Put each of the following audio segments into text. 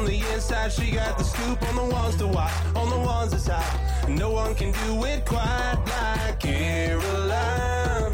the inside. She got the scoop on the ones to watch, on the ones that's hot. No one can do it quite like Caroline.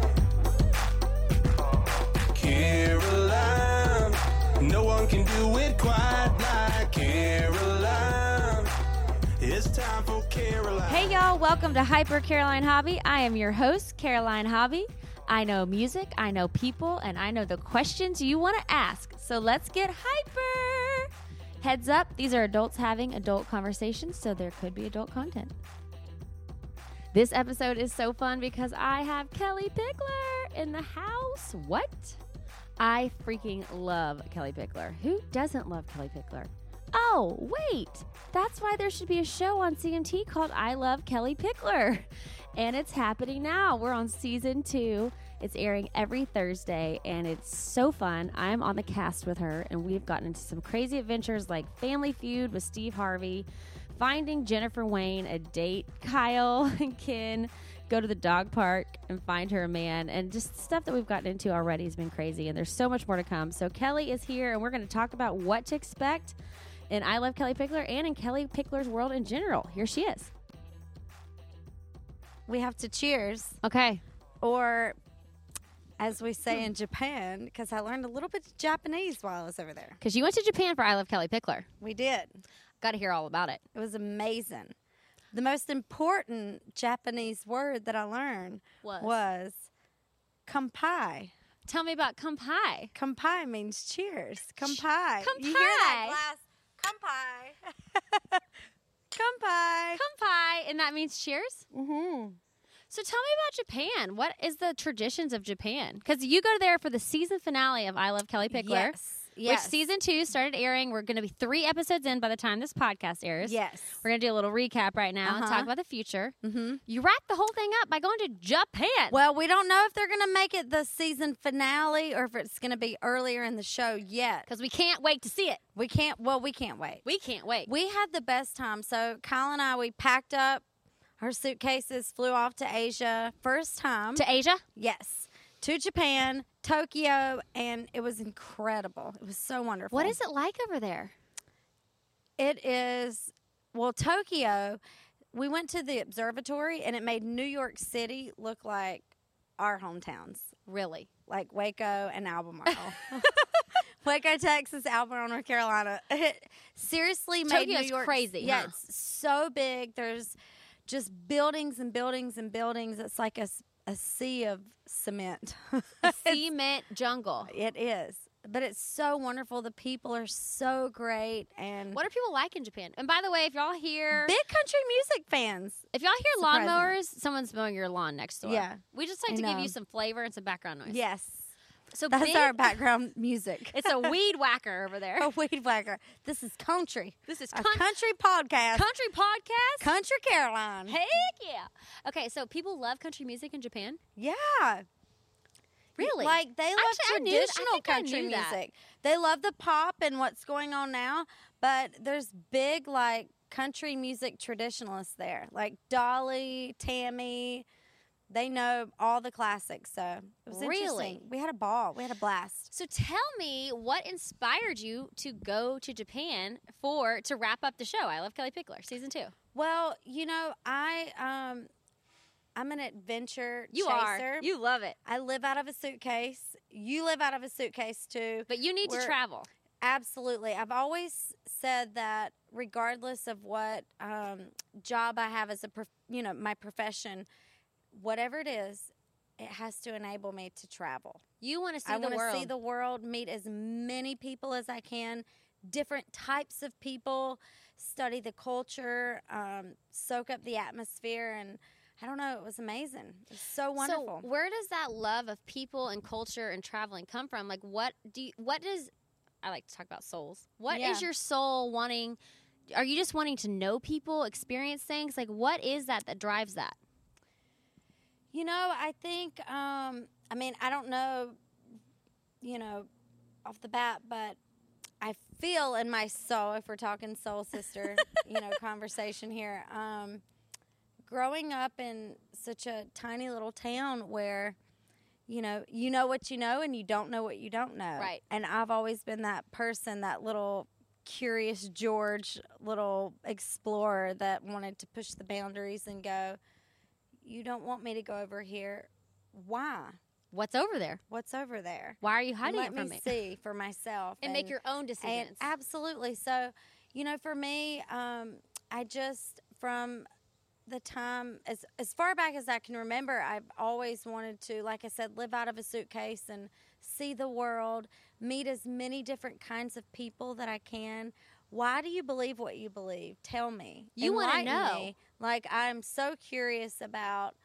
Caroline. No one can do it quite like Caroline. It's time for Caroline. Hey y'all, welcome to Hyper Caroline Hobby. I am your host, Caroline Hobby. I know music, I know people, and I know the questions you want to ask. So let's get hyper. Heads up, these are adults having adult conversations, so there could be adult content. This episode is so fun because I have Kellie Pickler in the house. What? I freaking love Kellie Pickler. Who doesn't love Kellie Pickler? Oh, wait. That's why there should be a show on CMT called I Love Kellie Pickler. And it's happening now. We're on season 2. It's airing every Thursday, and it's so fun. I'm on the cast with her, and we've gotten into some crazy adventures like Family Feud with Steve Harvey, finding Jennifer Wayne a date, Kyle and Ken go to the dog park and find her a man, and just stuff that we've gotten into already has been crazy, and there's so much more to come. So Kellie is here, and we're going to talk about what to expect in I Love Kellie Pickler and in Kellie Pickler's world in general. Here she is. We have to cheers. Okay. Or, as we say in Japan, because I learned a little bit of Japanese while I was over there. Because you went to Japan for I Love Kellie Pickler. We did. Got to hear all about it. It was amazing. The most important Japanese word that I learned was kampai. Tell me about kampai. Kampai means cheers. Kampai. Kampai. You hear that glass? Kampai. Kampai. Kampai, and that means cheers? Mm-hmm. So tell me about Japan. What is the traditions of Japan? Because you go there for the season finale of I Love Kellie Pickler. Yes. Which season 2 started airing. We're going to be 3 episodes in by the time this podcast airs. Yes. We're going to do a little recap right now and talk about the future. Mm-hmm. You wrap the whole thing up by going to Japan. Well, we don't know if they're going to make it the season finale or if it's going to be earlier in the show yet. Because we can't wait to see it. We can't wait. We can't wait. We had the best time. So Kyle and I, we packed up our suitcases, flew off to Asia. First time. To Asia? Yes. To Japan, Tokyo, and it was incredible. It was so wonderful. What is it like over there? It is, well, Tokyo, we went to the observatory, and it made New York City look like our hometowns. Really? Like Waco and Albemarle. Waco, Texas, Albemarle, North Carolina. It seriously made Tokyo's New York crazy. Yeah, huh? It's so big. There's just buildings and buildings and buildings. It's like a sea of cement. A cement jungle. It is. But it's so wonderful. The people are so great. And What are people like in Japan? And by the way, if y'all hear big country music fans. If y'all hear Surprisingly. lawnmowers, someone's mowing your lawn next door. Yeah. We just like I to give know. you some flavor and some background noise. Yes. So That's big, our background music. It's a weed whacker over there. A weed whacker. This is country. This is A country podcast. country podcast. Country Caroline. Heck yeah. Okay, so people love country music in Japan? Yeah. Really? Like, they love Actually, I traditional think I country knew that. music. They love the pop and what's going on now, but there's big, like, country music traditionalists there. Like Dolly, Tammy. They know all the classics, so it was Really? interesting. We had a ball. We had a blast. So tell me what inspired you to go to Japan to wrap up the show, I Love Kellie Pickler, season 2. Well, you know, I'm an adventure You chaser. are. You love it. I live out of a suitcase. You live out of a suitcase, too. But you need to We're- travel. Absolutely. I've always said that regardless of what job I have as my profession, whatever it is, it has to enable me to travel. You want to see I the want world. to see the world, meet as many people as I can, different types of people, study the culture, soak up the atmosphere, and I don't know, it was amazing. It was so wonderful. So where does that love of people and culture and traveling come from? Like, what does, I like to talk about souls. What is your soul wanting? Are you just wanting to know people, experience things? Like, what is that drives that? You know, I think, I don't know, off the bat, but I feel in my soul, if we're talking soul sister, conversation here, growing up in such a tiny little town where, you know what you know and you don't know what you don't know. Right. And I've always been that person, that little curious George little explorer that wanted to push the boundaries and go, you don't want me to go over here. Why? What's over there? What's over there? Why are you hiding Let it from me me? see for myself. And make your own And decisions. absolutely. So, for me, I just, from the time, as far back as I can remember, I've always wanted to, like I said, live out of a suitcase and see the world, meet as many different kinds of people that I can. Why do you believe what you believe? Tell me. You wanna Enlighten know. me. Like, I'm so curious about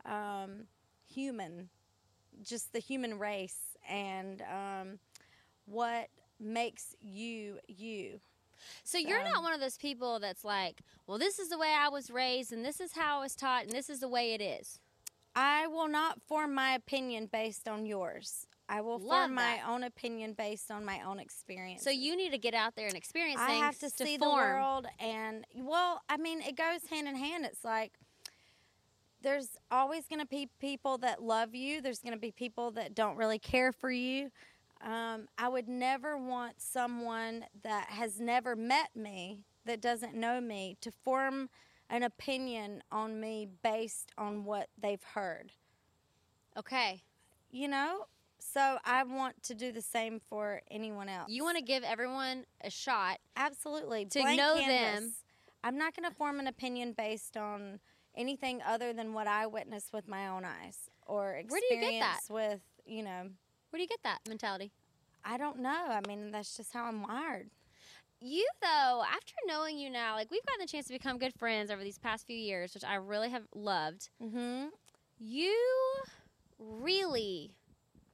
just the human race and what makes you you. So you're not one of those people that's like, well, this is the way I was raised, and this is how I was taught, and this is the way it is. I will not form my opinion based on yours. I will Love form my that. own opinion based on my own experience. So you need to get out there and experience I things have to see the form. world, and it goes hand in hand. It's like there's always going to be people that love you. There's going to be people that don't really care for you. I would never want someone that has never met me, that doesn't know me, to form an opinion on me based on what they've heard. Okay. So I want to do the same for anyone else. You want to give everyone a shot. Absolutely. to Blank know canvas. them. I'm not going to form an opinion based on anything other than what I witnessed with my own eyes or Where do you get that? experience with, Where do you get that mentality? I don't know. I mean, that's just how I'm wired. You, though, after knowing you now, like, we've gotten the chance to become good friends over these past few years, which I really have loved. Mm-hmm. You really,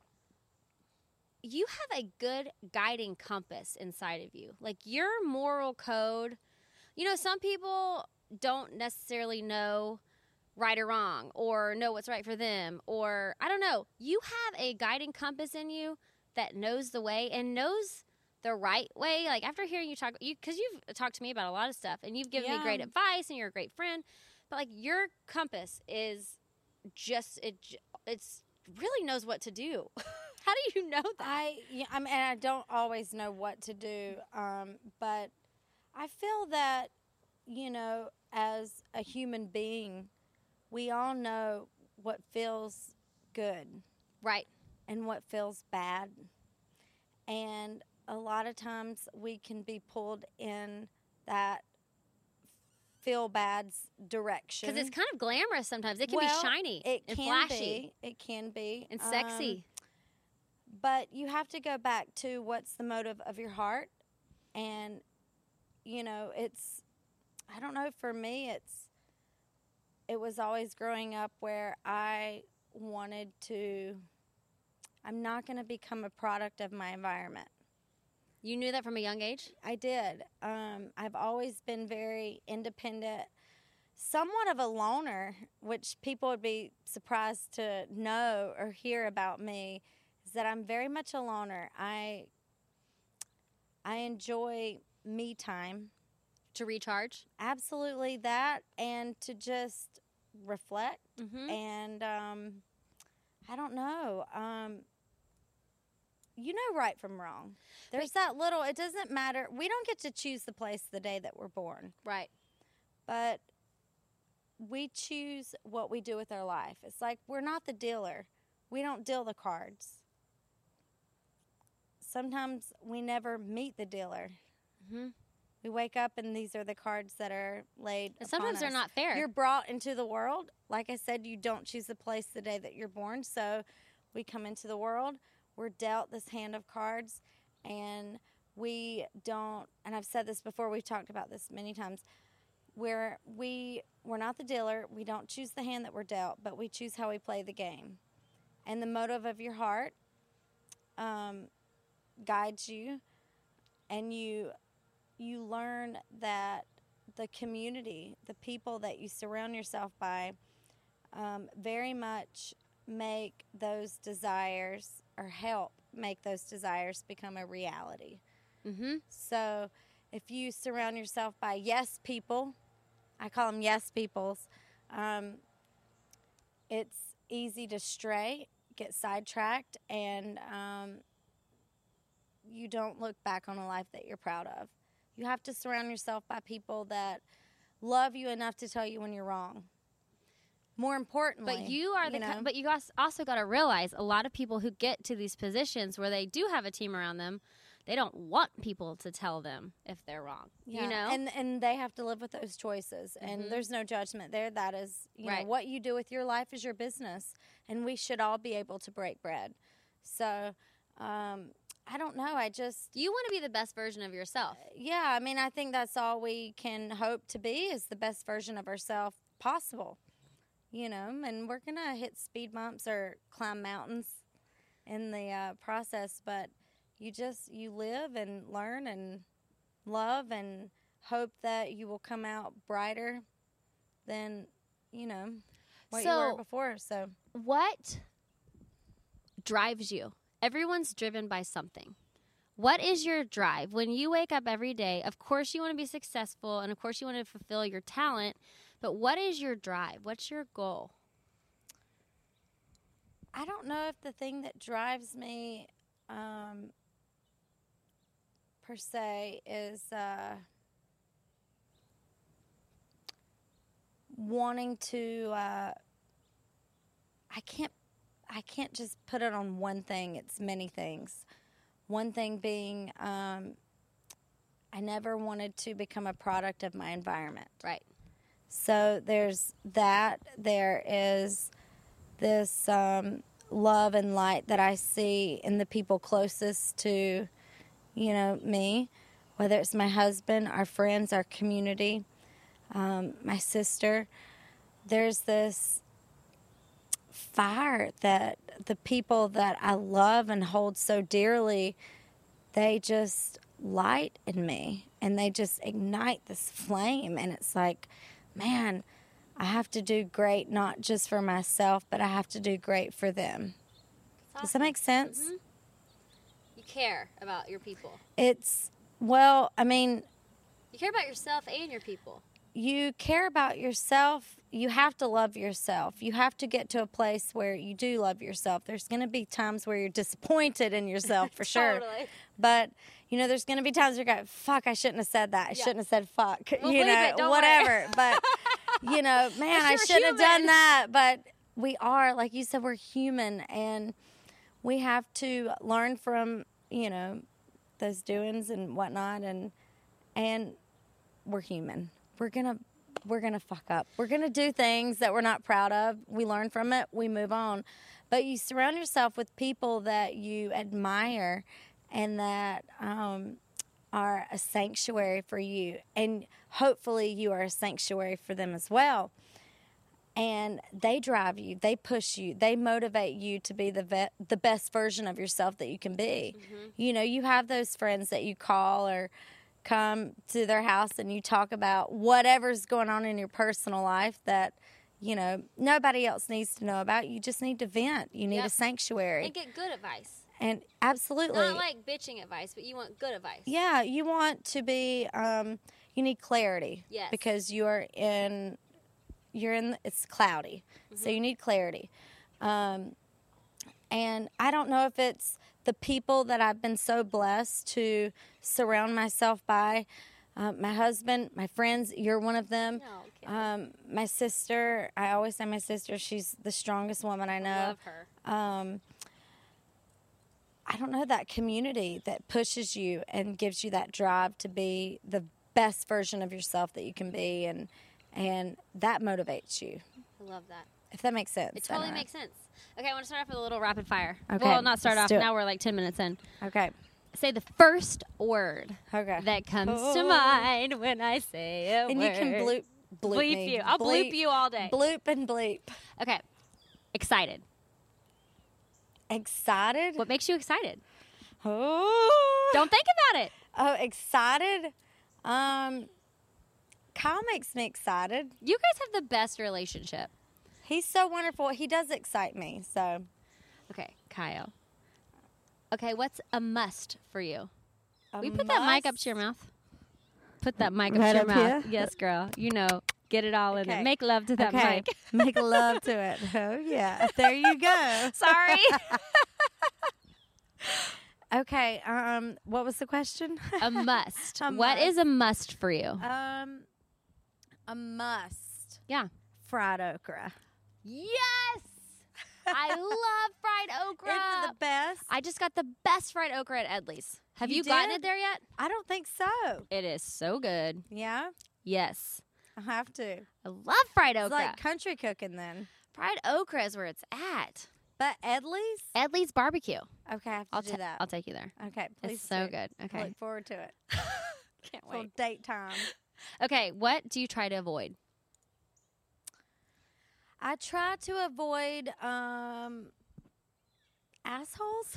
you have a good guiding compass inside of you. Like, your moral code, some people don't necessarily know right or wrong or know what's right for them, or I don't know. You have a guiding compass in you that knows the way and knows the right way. Like, after hearing you talk, because you've talked to me about a lot of stuff and you've given me great advice and you're a great friend, but like, your compass is just, it's really knows what to do. How do you know that? I don't always know what to do, but I feel that, as a human being, we all know what feels good Right. and what feels bad. And a lot of times we can be pulled in that feel bad's direction. Because it's kind of glamorous sometimes. It can be shiny and flashy. It can be. And sexy. But you have to go back to what's the motive of your heart. And, I don't know, for me, it was always growing up where I'm not going to become a product of my environment. You knew that from a young age? I did. I've always been very independent, somewhat of a loner, which people would be surprised to know or hear about me, is that I'm very much a loner. I enjoy me time. To recharge? Absolutely that, and to just reflect. Mm-hmm. And I don't know. Right from wrong. There's it doesn't matter. We don't get to choose the place the day that we're born. Right. But we choose what we do with our life. It's like we're not the dealer. We don't deal the cards. Sometimes we never meet the dealer. Mm-hmm. We wake up and these are the cards that are laid And upon sometimes they're us. not fair. You're brought into the world. Like I said, you don't choose the place the day that you're born. So we come into the world. We're dealt this hand of cards, and we don't, and I've said this before, we've talked about this many times, we're not the dealer. We don't choose the hand that we're dealt, but we choose how we play the game. And the motive of your heart guides you, and you learn that the community, the people that you surround yourself by, very much make those desires or help make those desires become a reality. Mm-hmm. So if you surround yourself by yes people, I call them yes peoples, it's easy to stray, get sidetracked, and you don't look back on a life that you're proud of. You have to surround yourself by people that love you enough to tell you when you're wrong. More importantly, But you are but you also got to realize a lot of people who get to these positions where they do have a team around them, they don't want people to tell them if they're wrong. yeah, You know? and they have to live with those choices, and there's no judgment there. That is, you know, Right. what you do with your life is your business, and we should all be able to break bread. So, I don't know. You want to be the best version of yourself. Yeah, I mean, I think that's all we can hope to be is the best version of ourselves possible. You know, and we're going to hit speed bumps or climb mountains in the process, but you live and learn and love and hope that you will come out brighter than, you know, what you were before. So, What drives you? Everyone's driven by something. What is your drive? When you wake up every day, of course you want to be successful and of course you want to fulfill your talent, but what is your drive? What's your goal? I don't know if the thing that drives me per se is wanting to I can't just put it on one thing. It's many things. One thing being I never wanted to become a product of my environment. Right. So there's that. There is this love and light that I see in the people closest to, you know, me, whether it's my husband, our friends, our community, my sister. There's this fire that the people that I love and hold so dearly, they just light in me and they just ignite this flame. And it's like, man, I have to do great, not just for myself, but I have to do great for them. Awesome. Does that make sense? Mm-hmm. You care about your people. Well, I mean, You care about yourself and your people. you care about yourself. You have to love yourself. You have to get to a place where you do love yourself. There's going to be times where you're disappointed in yourself, for sure. Totally. But, you know, there's going to be times where you go, fuck, I shouldn't have said that. I shouldn't have said fuck. We'll you bleep know, it, don't whatever. worry. But, you know, man, I you're shouldn't have done human. that. But we are, like you said, we're human. And we have to learn from, you know, those doings and whatnot. And we're human. We're gonna fuck up. We're gonna do things that we're not proud of. We learn from it. We move on. But you surround yourself with people that you admire and that are a sanctuary for you, and hopefully you are a sanctuary for them as well. And they drive you. They push you. They motivate you to be the best version of yourself that you can be. Mm-hmm. You know, you have those friends that you call or come to their house and you talk about whatever's going on in your personal life that, you know, nobody else needs to know about. You just need to vent. You need a sanctuary. And get good advice. And absolutely. Not like bitching advice, but you want good advice. Yeah, you want to be, you need clarity. Yes. Because it's cloudy. So you need clarity. And I don't know if it's the people that I've been so blessed to surround myself by. My husband, my friends, you're one of them. No, okay. My sister, I always say my sister, she's the strongest woman I know. I love her. I don't know, that community that pushes you and gives you that drive to be the best version of yourself that you can be, and that motivates you, I love that. if that makes sense. It totally makes sense. Okay, I want to start off with a little rapid fire. Okay, Well, not start let's off. do it. Now we're like 10 minutes in. Okay. Say the first word Okay. that comes to Oh. mind when I say a And word. you can bleep Bleep me. you. I'll bleep you all day. Bloop and bleep. Okay. Excited. Excited? What makes you excited? Oh. Don't think about it. Oh, excited? Kyle makes me excited. You guys have the best relationship. He's so wonderful. He does excite me. So Okay, Kyle. Okay, what's a must for you? a Will you put that mic up must- to your mouth? Put that mic up Right to your up mouth. here? Yes, girl. You know, get it all in there. Okay. Make love to that Okay. mic. Make love to it. Oh yeah. There you go. Sorry. Okay. What was the question? A must. A What must. is a must for you? A must. Yeah. Fried okra. Yes! I love fried okra. It's the best. I just got the best fried okra at Edley's. Have You you gotten did? it there yet? I don't think so. It is so good. Yeah, Yes. I have to. I love fried It's okra. like country cooking then. Fried okra is where it's at. But Edley's? Edley's barbecue. Okay, I have to do that. I'll take you there. Okay, please It's so do. good. I Okay. look forward to it. Can't Little date time. Okay, what do you try to avoid? I try to avoid assholes.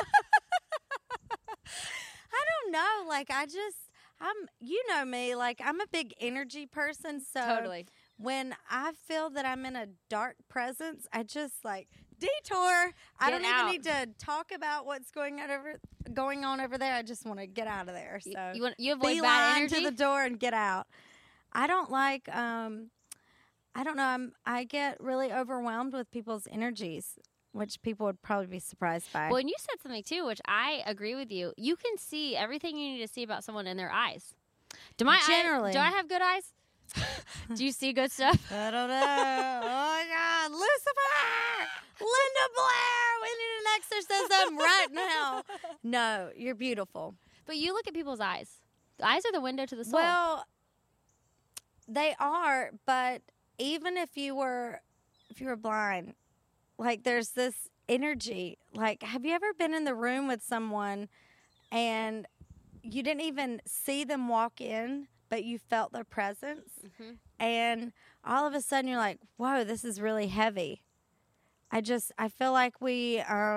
I don't know. Like you know me, like I'm a big energy person. So when I feel that I'm in a dark presence, I just like detour. I don't even need to talk about what's going on over there. I just want to get out of there. So You avoid bad beeline energy? to the door and get out. I don't like. I don't know. I get really overwhelmed with people's energies, which people would probably be surprised by. Well, and you said something too, which I agree with you. You can see everything you need to see about someone in their eyes. Do I have good eyes? Do you see good stuff? I don't know. Oh my God, Lucifer, Linda Blair, we need an exorcism right now. No, you're beautiful. But you look at people's eyes. The eyes are the window to the soul. Well, they are, but even if you were blind, like there's this energy. Like, have you ever been in the room with someone and you didn't even see them walk in, but you felt their presence? Mm-hmm. And all of a sudden you're like, whoa, this is really heavy. I feel like we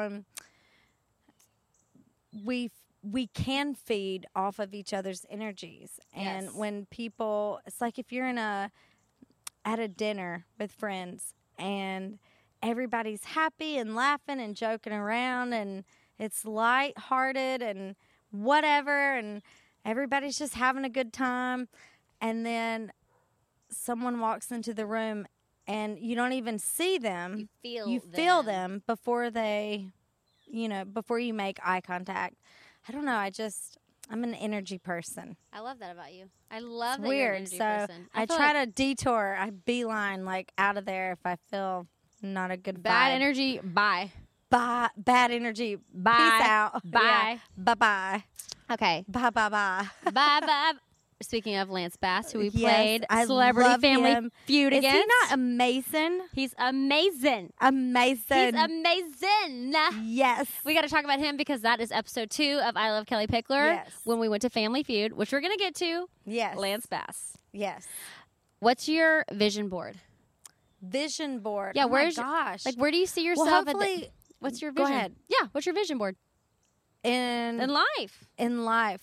can feed off of each other's energies. And Yes. when people, it's like if you're at a dinner with friends and everybody's happy and laughing and joking around and it's lighthearted and whatever and everybody's just having a good time, and then someone walks into the room and you don't even see them. You feel them before they, before you make eye contact. I don't know. I'm an energy person. I love that about you. I love It's that weird. you're an energy So person. I feel try like to detour. I beeline like out of there if I feel not a good bad vibe. energy. Bye. Bad energy. Bye. Peace out. Bye. Yeah. Bye-bye. Okay. Bye-bye. Bye. Bye. Speaking of Lance Bass, who we Yes, played I Celebrity love Family him. Feud Is against. he not amazing? He's amazing. Amazing. He's amazing. Yes. We got to talk about him because that is episode 2 of I Love Kelly Pickler. Yes. When we went to Family Feud, which we're going to get to. Yes. Lance Bass. Yes. What's your vision board? Vision board. Yeah, oh where's my gosh. Like, where do you see yourself? well, at the- hopefully what's your go vision? ahead. Yeah, what's your vision board? in life. in life.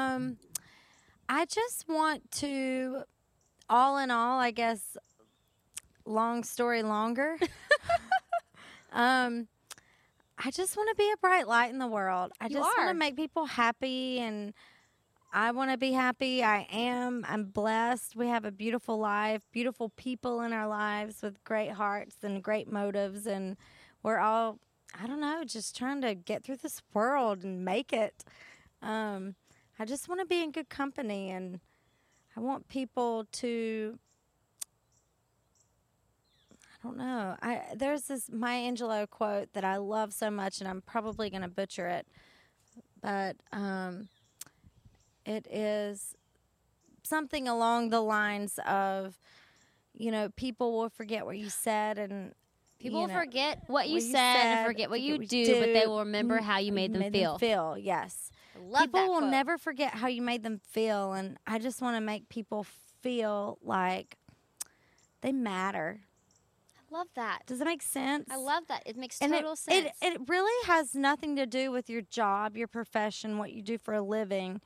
I just want to, all in all, I guess, long story longer. I just want to be a bright light in the world. I just want are. to make people happy, and I want to be happy. I am. I'm blessed. We have a beautiful life, beautiful people in our lives with great hearts and great motives, and we're all, I don't know, just trying to get through this world and make it. I just want to be in good company, and I want people to, I don't know. There's this Maya Angelou quote that I love so much, and I'm probably going to butcher it, but it is something along the lines of, people will forget what you said, and People you will know, forget what you what you said and said, forget what you what do, you but they do. will remember how you made them feel. Yes. I love People that will quote. never forget how you made them feel, and I just want to make people feel like they matter. I love that. Does that make sense? I love that. It makes And total sense. It really has nothing to do with your job, your profession, what you do for a living.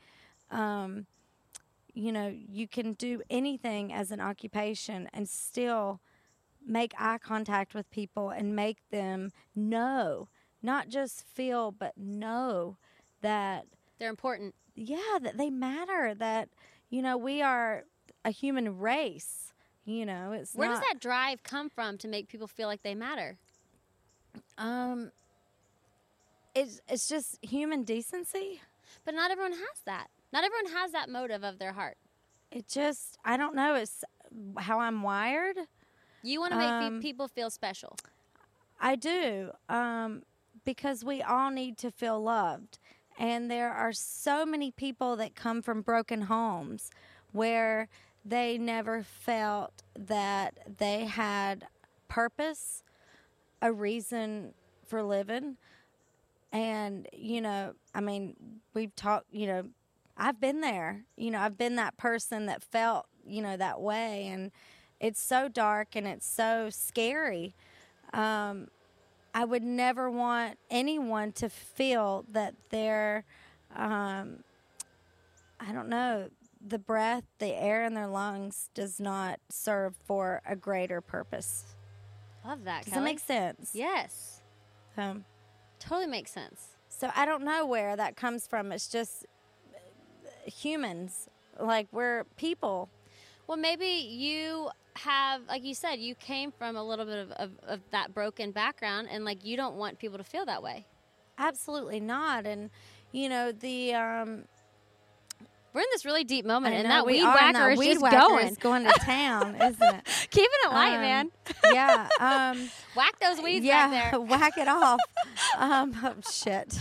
You can do anything as an occupation and still make eye contact with people and make them know, not just feel, but know that, They're important. that they matter, that, we are a human race. It's Where not, does that drive come from to make people feel like they matter? it's just human decency. But not everyone has that. Not everyone has that motive of their heart. It just, I don't know. It's how I'm wired. You want to make people feel special. I do, because we all need to feel loved. And there are so many people that come from broken homes where they never felt that they had purpose, a reason for living. And, I mean, we've talked, I've been there. I've been that person that felt, that way. And it's so dark and it's so scary. I would never want anyone to feel that their, I don't know, the breath, the air in their lungs does not serve for a greater purpose. Love that, Does Kelly. that make sense? Yes. Totally makes sense. So I don't know where that comes from. It's just humans. Like, we're people. Well, maybe you have, like you said, you came from a little bit of that broken background, and, like, you don't want people to feel that way. Absolutely not. And, we're in this really deep moment, and know, that we weed are, and whacker that is weed just whacker going. is going to town, isn't it? Keeping it light, man. Yeah. Whack those weeds yeah, back there. whack it off. Oh, shit.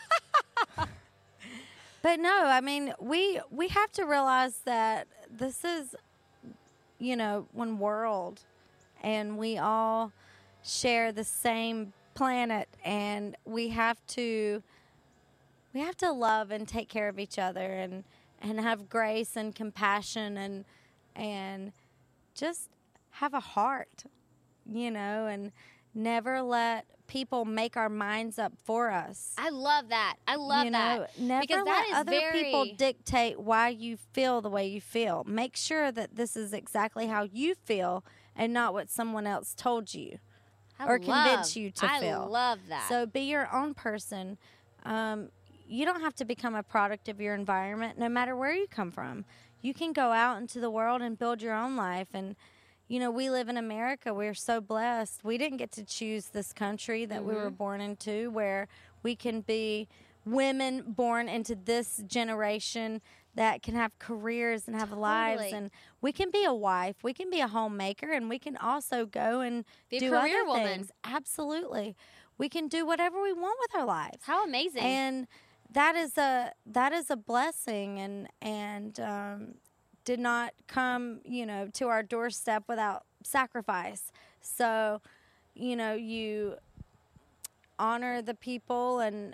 But no, I mean, we have to realize that this is, one world, and we all share the same planet, and we have to love and take care of each other, and have grace and compassion, and just have a heart, and never let people make our minds up for us. I love that. I love that. Never because let that is other people dictate why you feel the way you feel. Make sure that this is exactly how you feel and not what someone else told you or convinced you to feel. I love that. So be your own person. You don't have to become a product of your environment, no matter where you come from. You can go out into the world and build your own life. And, we live in America. We're so blessed. We didn't get to choose this country that we were born into, where we can be women born into this generation that can have careers and have lives. And we can be a wife. We can be a homemaker. And we can also go and be do a career other woman. things. Absolutely. We can do whatever we want with our lives. How amazing. And that is a blessing, and did not come, to our doorstep without sacrifice. So, you honor the people and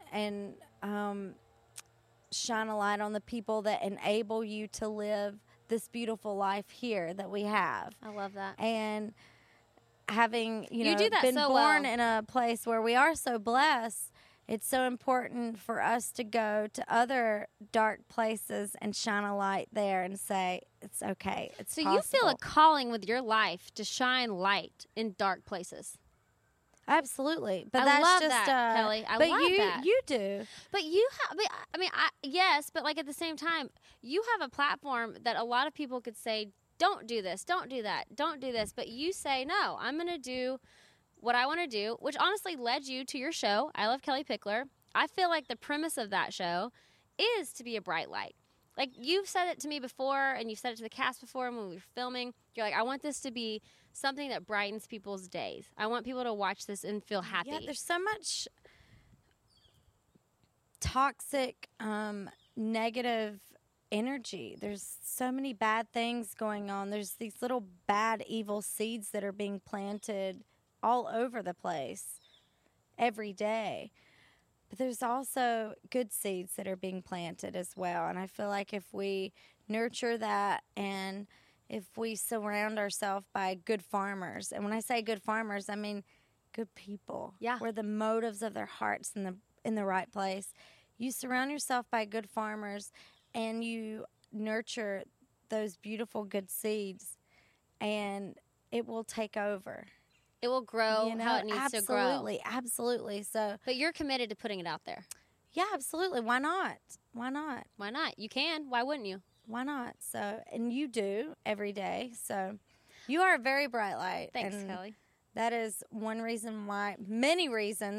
shine a light on the people that enable you to live this beautiful life here that we have. I love that. And having, You do that been so born well. in a place where we are so blessed, it's so important for us to go to other dark places and shine a light there and say, it's okay. It's So possible. you feel a calling with your life to shine light in dark places. Absolutely. But I that's love just, that, Kelly. I but love that. you do. But you have, yes, but like at the same time, you have a platform that a lot of people could say, don't do this, don't do that, don't do this. But you say, no, I'm going to do what I want to do, which honestly led you to your show, I Love Kelly Pickler. I feel like the premise of that show is to be a bright light. Like, you've said it to me before, and you've said it to the cast before when we were filming. You're like, I want this to be something that brightens people's days. I want people to watch this and feel happy. Yeah, there's so much toxic, negative energy. There's so many bad things going on. There's these little bad, evil seeds that are being planted all over the place every day. But there's also good seeds that are being planted as well. And I feel like if we nurture that, and if we surround ourselves by good farmers, and when I say good farmers, I mean good people, where the motives of their hearts in the right place. You surround yourself by good farmers, and you nurture those beautiful good seeds, and it will take over. It will grow how it needs to grow. Absolutely. So, but you're committed to putting it out there. Yeah, absolutely. Why not? Why not? Why not? You can. Why wouldn't you? Why not? So, and you do every day. So, you are a very bright light. Thanks, and Kelly. That is one reason why, many reasons,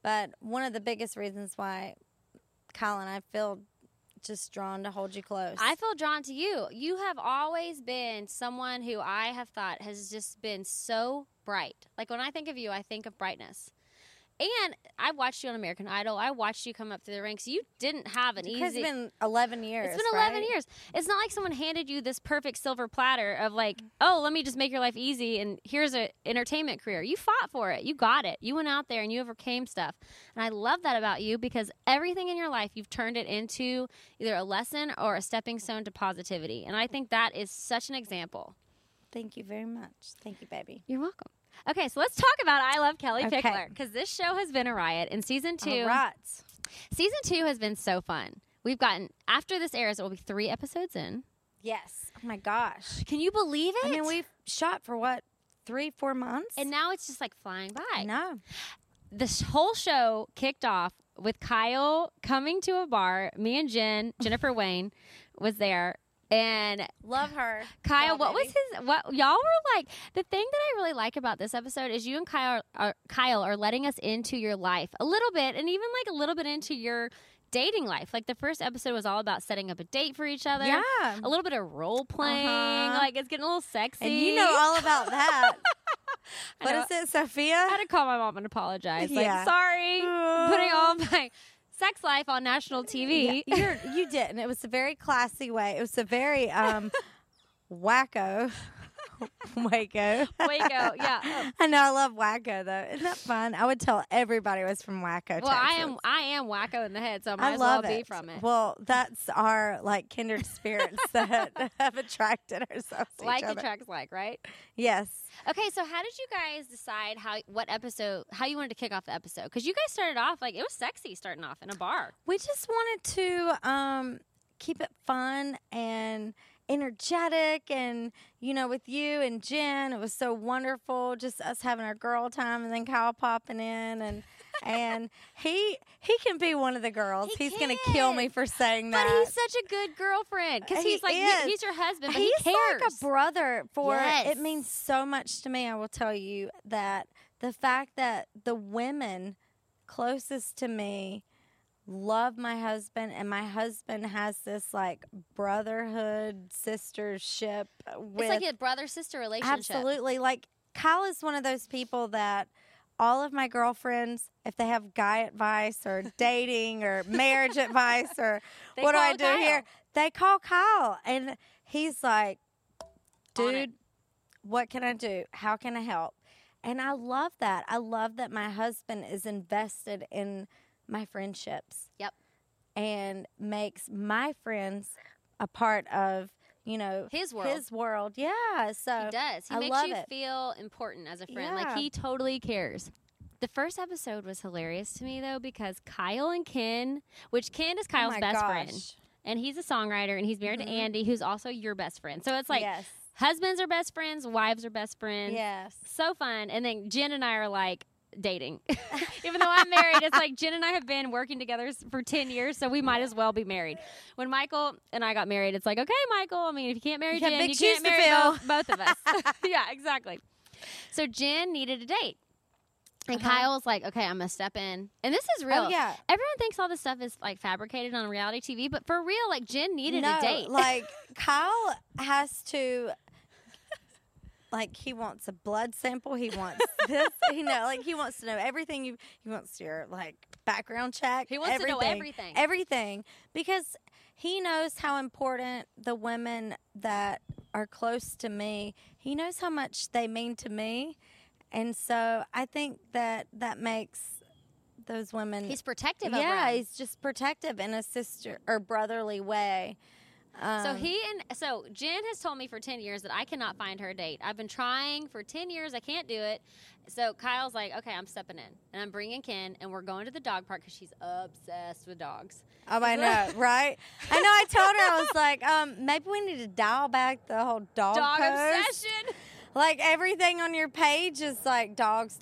But one of the biggest reasons why Kyle and I feel just drawn to hold you close. I feel drawn to you. You have always been someone who I have thought has just been so bright. Like when I think of you, I think of brightness. And I watched you on American Idol. I watched you come up through the ranks. You didn't have an easy... It's been 11 years, It's been 11 years. It's not like someone handed you this perfect silver platter of like, oh, let me just make your life easy and here's an entertainment career. You fought for it. You got it. You went out there and you overcame stuff. And I love that about you because everything in your life, you've turned it into either a lesson or a stepping stone to positivity. And I think that is such an example. Thank you very much. Thank you, baby. You're welcome. Okay, so let's talk about I Love Kelly Okay. Pickler because this show has been a riot. In season 2, All right. season 2 has been so fun. We've gotten, after this airs, it will be 3 episodes in. Yes. Oh, my gosh. Can you believe it? I mean, we've shot for, what, 3-4 months? And now it's just like flying by. No. This whole show kicked off with Kyle coming to a bar. Me and Jennifer Wayne was there. And Love her. Kyle, Oh, what was baby. what y'all were like? The thing that I really like about this episode is you and Kyle are letting us into your life a little bit, and even like a little bit into your dating life. Like the first episode was all about setting up a date for each other. Yeah. A little bit of role playing. Like it's getting a little sexy. And you know all about that. I What know. is it, Sophia? I had to call my mom and apologize. Like, Yeah. sorry, putting all my sex life on national TV. Yeah, you didn't. It was a very classy way. It was a very wacko. Waco. Waco, yeah. I know. I love Wacko, though. Isn't that fun? I would tell everybody it was from Wacko, Well, Texas. I am wacko in the head, so I might I as love well it. be from it. Well, that's our like kindred spirits that have attracted ourselves to Like each other. attracts like, right? Yes. Okay, so how did you guys decide how you wanted to kick off the episode? Because you guys started off like it was sexy starting off in a bar. We just wanted to keep it fun and energetic, and with you and Jen, it was so wonderful. Just us having our girl time, and then Kyle popping in, and he can be one of the girls. He He's gonna can. kill me for saying that. But he's such a good girlfriend because He he's like is. he's your husband, but He's he cares. like a brother. Yes. It means so much to me. I will tell you that the fact that the women closest to me love my husband, and my husband has this like brotherhood sistership with It's like a brother-sister relationship. absolutely. Like Kyle is one of those people that all of my girlfriends, if they have guy advice or dating or marriage advice or They what do I call do Kyle. here, they call Kyle, and he's like, On it. dude, what can I do? How can I help? And I love that. I love that my husband is invested in my friendships. Yep. And makes my friends a part of, His world. His world. Yeah. So He does. He I makes love you it. feel important as a friend. Yeah. Like he totally cares. The first episode was hilarious to me though because Kyle and Ken, which Ken is Kyle's oh my best gosh. friend, and he's a songwriter, and he's married to Mhm. Andy, who's also your best friend. So it's like yes. husbands are best friends, wives are best friends. Yes. So fun. And then Jen and I are like dating. Even though I'm married, it's like Jen and I have been working together for 10 years, so we might as well be married. When Michael and I got married, it's like, okay, Michael, I mean, if you can't marry You have Jen, big you shoes can't to marry fill. both of us. Yeah, exactly. So Jen needed a date. And Uh-huh. Kyle was like, okay, I'm going to step in. And this is real. Oh, yeah. Everyone thinks all this stuff is like fabricated on reality TV, but for real, like Jen needed no, a date. like Kyle has to. Like he wants a blood sample. He wants this. Like he wants to know everything. He wants your like background check. He wants to know everything. Everything, because he knows how important the women that are close to me. He knows how much they mean to me, and so I think that makes those women. He's protective of yeah, her. he's just protective in a sister or brotherly way. So Jen has told me for 10 years that I cannot find her a date. I've been trying for 10 years. I can't do it. So Kyle's like, okay, I'm stepping in. And I'm bringing Ken, and we're going to the dog park because she's obsessed with dogs. Oh, I know, right? I know. I told her, I was like, maybe we need to dial back the whole dog post. obsession. Like everything on your page is like dogs.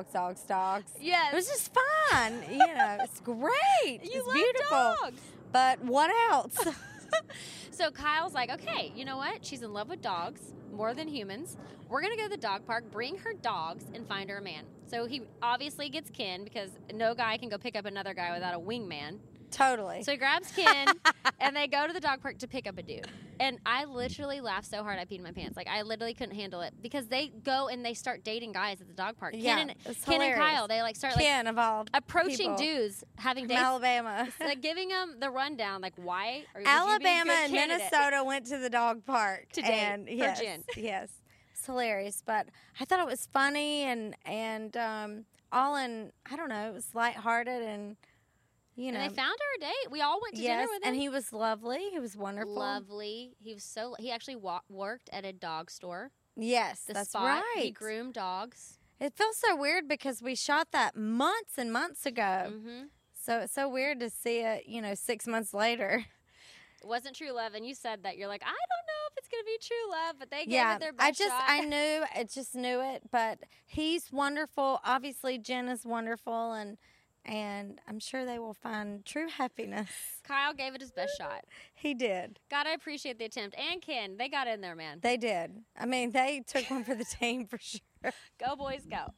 Yes. It was just fun. It's great. You it's love beautiful. dogs. But what else? So Kyle's like, okay, you know what? She's in love with dogs more than humans. We're going to go to the dog park, bring her dogs, and find her a man. So he obviously gets Ken because no guy can go pick up another guy without a wingman. Totally. So he grabs Ken, and they go to the dog park to pick up a dude. And I literally laughed so hard I peed my pants. Like, I literally couldn't handle it because they go and they start dating guys at the dog park. Yeah, Ken it's and hilarious. Kyle, they like start like Ken of all approaching people. dudes, having From dates, Alabama. like giving them the rundown, like why? Or would you be a Alabama good and candidate? Minnesota went to the dog park To date and for yes, Jen. yes, it's hilarious. But I thought it was funny and all in, I don't know, it was lighthearted and you know. And they found her a date. We all went to Yes, dinner with him. and he was lovely. He was wonderful. Lovely. He was so. He actually worked at a dog store. Yes, The that's spot. right. He groomed dogs. It feels so weird because we shot that months and months ago. Mm-hmm. So it's so weird to see it, 6 months later. It wasn't true love, and you said that. You're like, I don't know if it's gonna be true love, but they gave it their best shot. I just knew it. But he's wonderful. Obviously, Jen is wonderful, and I'm sure they will find true happiness. Kyle gave it his best shot. He did. Gotta appreciate the attempt. And Ken, they got in there, man. They did. I mean, they took one for the team for sure. Go boys, go.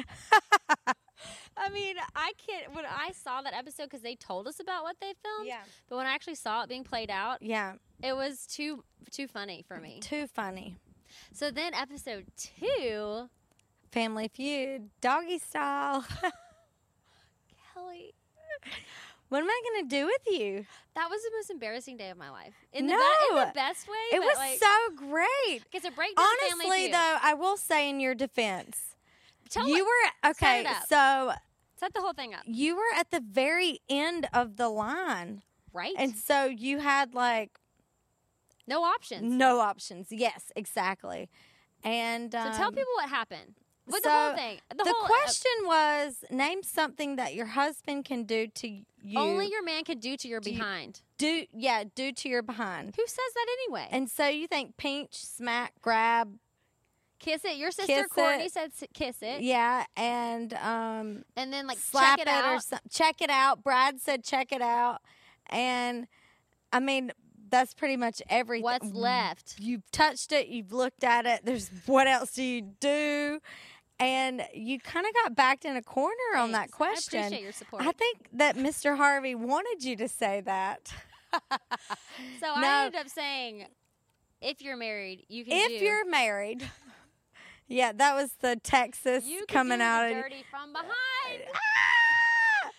I mean, I can't. When I saw that episode, because they told us about what they filmed, Yeah. but when I actually saw it being played out, Yeah. it was too funny for me. Too funny. So then episode 2, Family Feud, doggy style. Kelly, What am I going to do with you? that was the most embarrassing day of my life. In No. the best way. It but, was like, so great. it's a breakdown of Family Honestly, Feud. though, I will say in your defense, Tell you it. were okay. it up. So Set the whole thing up, you were at the very end of the line, right? and so you had like no options. no options. Yes, exactly. And So tell people what happened with so the whole thing. The whole, question was, name something that your husband can do to you. only your man can do to your behind. do to your behind. Who says that anyway? And so you think pinch, smack, grab, Kiss it. Your sister Kiss Courtney it. said kiss it, yeah, and and then like slap check it it or out. check it out. Brad said check it out, and I mean that's pretty much everything. What's left? You've touched it. You've looked at it. There's what else do you do? And you kind of got backed in a corner on that Thanks. question. I appreciate your support. I think that Mr. Harvey wanted you to say that. So No. I ended up saying, if you're married, you can If do. you're married, yeah, that was the Texas you can coming do out. the and- dirty from behind. Ah!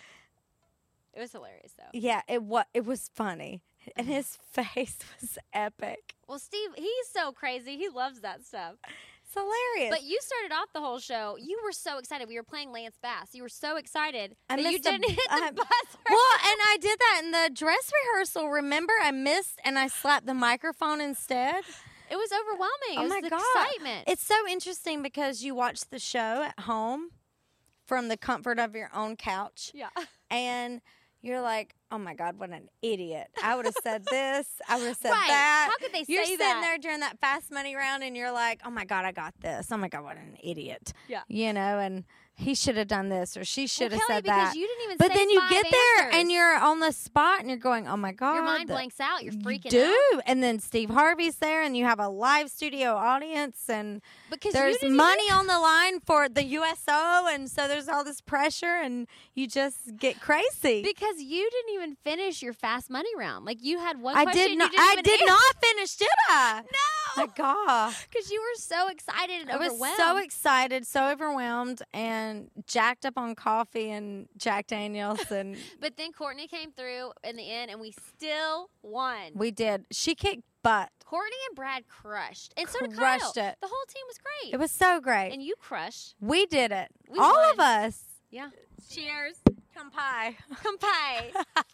It was hilarious though. Yeah, it was funny, and his face was epic. Well, Steve, he's so crazy. He loves that stuff. It's hilarious. But you started off the whole show. You were so excited. We were playing Lance Bass. You were so excited I that you missed the- didn't hit the I- buzzer. Well, and I did that in the dress rehearsal. Remember, I missed and I slapped the microphone instead. It was overwhelming. Oh it was my the God. excitement. It's so interesting because you watch the show at home from the comfort of your own couch, yeah. and you're like, "Oh my God, what an idiot! I would have said this. I would have said Right. that." How could they You're say sitting that? there during that fast money round, and you're like, "Oh my God, I got this. Oh my God, what an idiot!" Yeah. And he should have done this, or she should have Kelly, said because that. you didn't even But say then you 5 get there answers. and you're on the spot and you're going, "Oh my God." Your mind the- blanks out. You're You freaking do. out. And then Steve Harvey's there and you have a live studio audience and Because there's you didn't money on the line for the USO, and so there's all this pressure and you just get crazy. Because you didn't even finish your fast money round. Like you had one I question. did not You didn't I even did not finish, did I? No. My God. Because you were so excited and I was overwhelmed. so excited, so overwhelmed, and jacked up on coffee and Jack Daniels, and But then Courtney came through in the end, and we still won. we did. She kicked butt. Courtney and Brad crushed, and so did Kyle. Crushed it. The whole team was great. It was so great. and you crushed. We did it. We All won. of us. Yeah. Cheers. Come pie. Compay.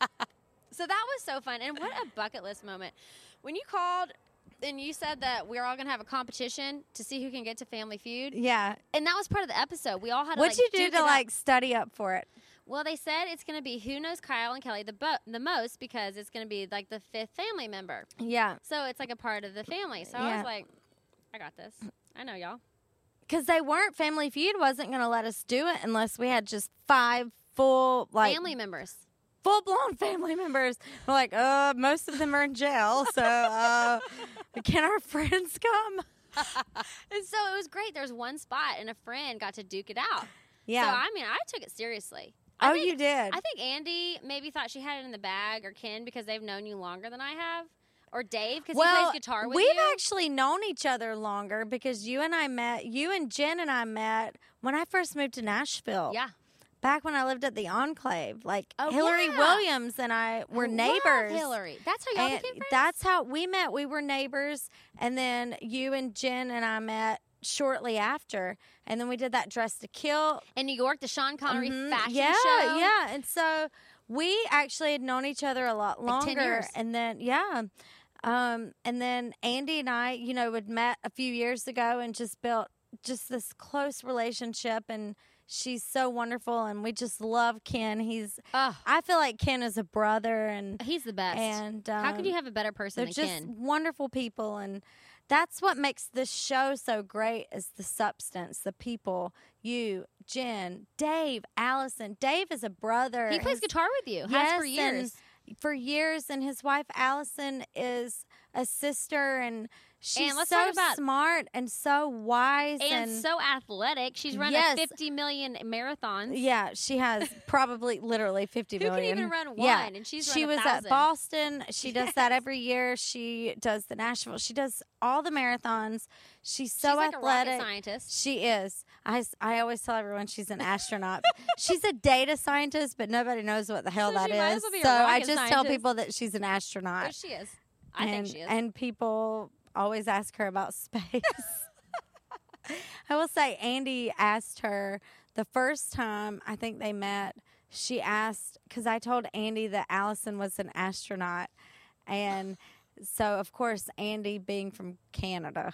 So that was so fun, and what a bucket list moment. When you called and you said that we're all going to have a competition to see who can get to Family Feud, Yeah. and that was part of the episode. We all had to What'd like, you do duke to it up. like study up for it? Well, they said it's going to be who knows Kyle and Kelly the most because it's going to be like the 5th family member. Yeah. So it's like a part of the family. So I Yeah. was like, I got this. I know y'all. Because they weren't, Family Feud wasn't going to let us do it unless we had just 5 full, like, Family members. full-blown family members. We're like, most of them are in jail, so can our friends come? And so it was great. There was one spot, and a friend got to duke it out. Yeah. So, I mean, I took it seriously. You did. I think Andy maybe thought she had it in the bag, or Ken, because they've known you longer than I have. Or Dave, because he plays guitar with you. We've actually known each other longer because you and Jen and I met when I first moved to Nashville. Yeah. Back when I lived at the Enclave. Like, Oh, Hillary yeah. Williams and I were neighbors. Love Hillary. That's how y'all And became friends? that's how we met. We were neighbors. And then you and Jen and I met shortly after. And then we did that Dress to Kill. In New York, the Sean Connery fashion Yeah, show. yeah. And so we actually had known each other a lot longer. 10 years. And then, and then Andy and I, had met a few years ago and just built just this close relationship. And she's so wonderful. And we just love Ken. I feel like Ken is a brother. And He's the best. And how could you have a better person they're than just Ken? wonderful people. And that's what makes this show so great is the substance, the people, you, Jen, Dave, Allison. Dave is a brother. He plays guitar with you. Has Yes, for years. for years, and his wife Allison is a sister, and she's And let's so talk about- smart and so wise And so athletic. She's run Yes. 50 million marathons. yeah, she has probably literally 50 Who can million. even run Yeah. one? And she's She run was 1,000. at Boston. She does that every year. She does the Nashville. She does all the marathons. She's so She's like athletic. a rocket scientist. She is. I always tell everyone she's an astronaut. She's a data scientist, but nobody knows what the hell So that she might is. as well be a So I rocket just tell scientist. people that she's an astronaut. But she is. I think she is. And people always ask her about space. I will say Andy asked her the first time I think they met, she asked, because I told Andy that Allison was an astronaut. And so, of course, Andy being from Canada.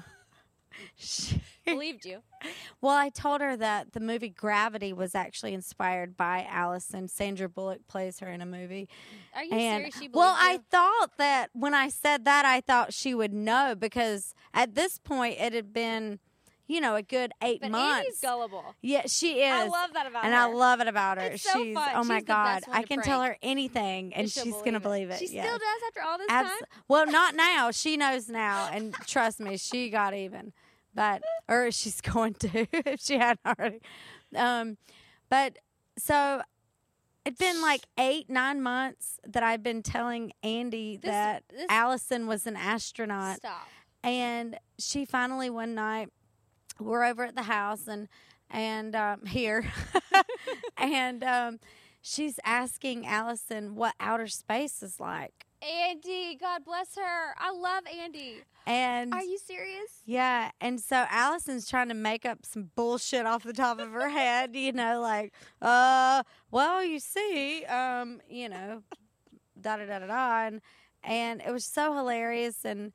Believed you. Well, I told her that the movie Gravity was actually inspired by Allison. Sandra Bullock plays her in a movie. Are you And serious? She well, believed I you? thought that when I said that, I thought she would know because at this point it had been, a good 8 But months. Andy's gullible. Yeah, she is. I love that about and her. I love it about her. It's so she's fun. oh my She's the God, best one I to can tell prank. her anything and she'll she's gonna believe it. She yeah. still does after all this time? Well, not now. She knows now, and trust me, she got even. Or she's going to if she hadn't already. But so it'd been like 8-9 months that I've been telling Andy that Allison was an astronaut. Stop. And she finally one night, we're over at the house and here, and she's asking Allison what outer space is like. Andy, God bless her. I love Andy. And Are you serious? yeah, and so Allison's trying to make up some bullshit off the top of her head, like, well, you see, da da da da da, and it was so hilarious, and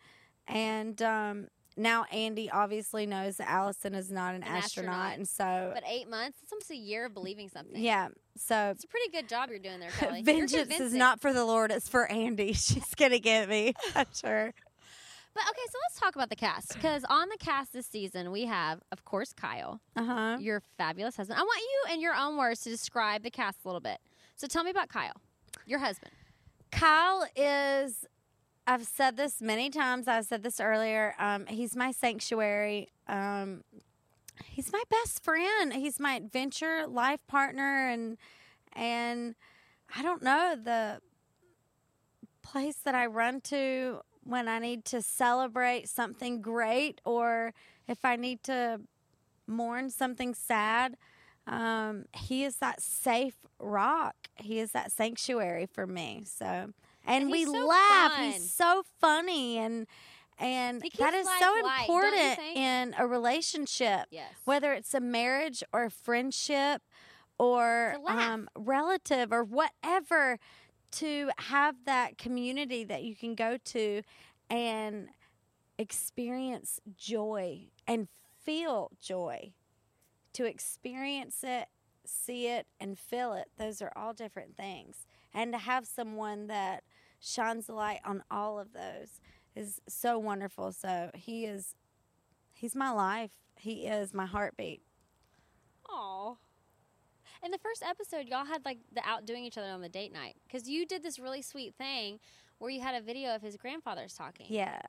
now Andy obviously knows that Allison is not an astronaut, and so But 8 months? It's almost a year of believing something. yeah, so It's a pretty good job you're doing there, Kelly. You're vengeance is convincing. not for the Lord; it's for Andy. She's gonna get me, I'm sure. But okay, so let's talk about the cast. Because on the cast this season, we have, of course, Kyle, your fabulous husband. I want you, in your own words, to describe the cast a little bit. So tell me about Kyle, your husband. Kyle is, I've said this many times. I said this earlier. He's my sanctuary. He's my best friend. He's my adventure life partner. And I don't know, the place that I run to when I need to celebrate something great or if I need to mourn something sad. He is that safe rock. He is that sanctuary for me. So, and we he's so laugh. fun. He's so funny, and He keeps that is life so light, don't you important think? in a relationship. Yes. Whether it's a marriage or a friendship or To laugh. relative or whatever, to have that community that you can go to and experience joy and feel joy. To experience it, see it, and feel it, those are all different things. And to have someone that shines the light on all of those is so wonderful. So he's my life. He is my heartbeat. Aw. In the first episode, y'all had like the outdoing each other on the date night because you did this really sweet thing where you had a video of his grandfathers talking. Yeah.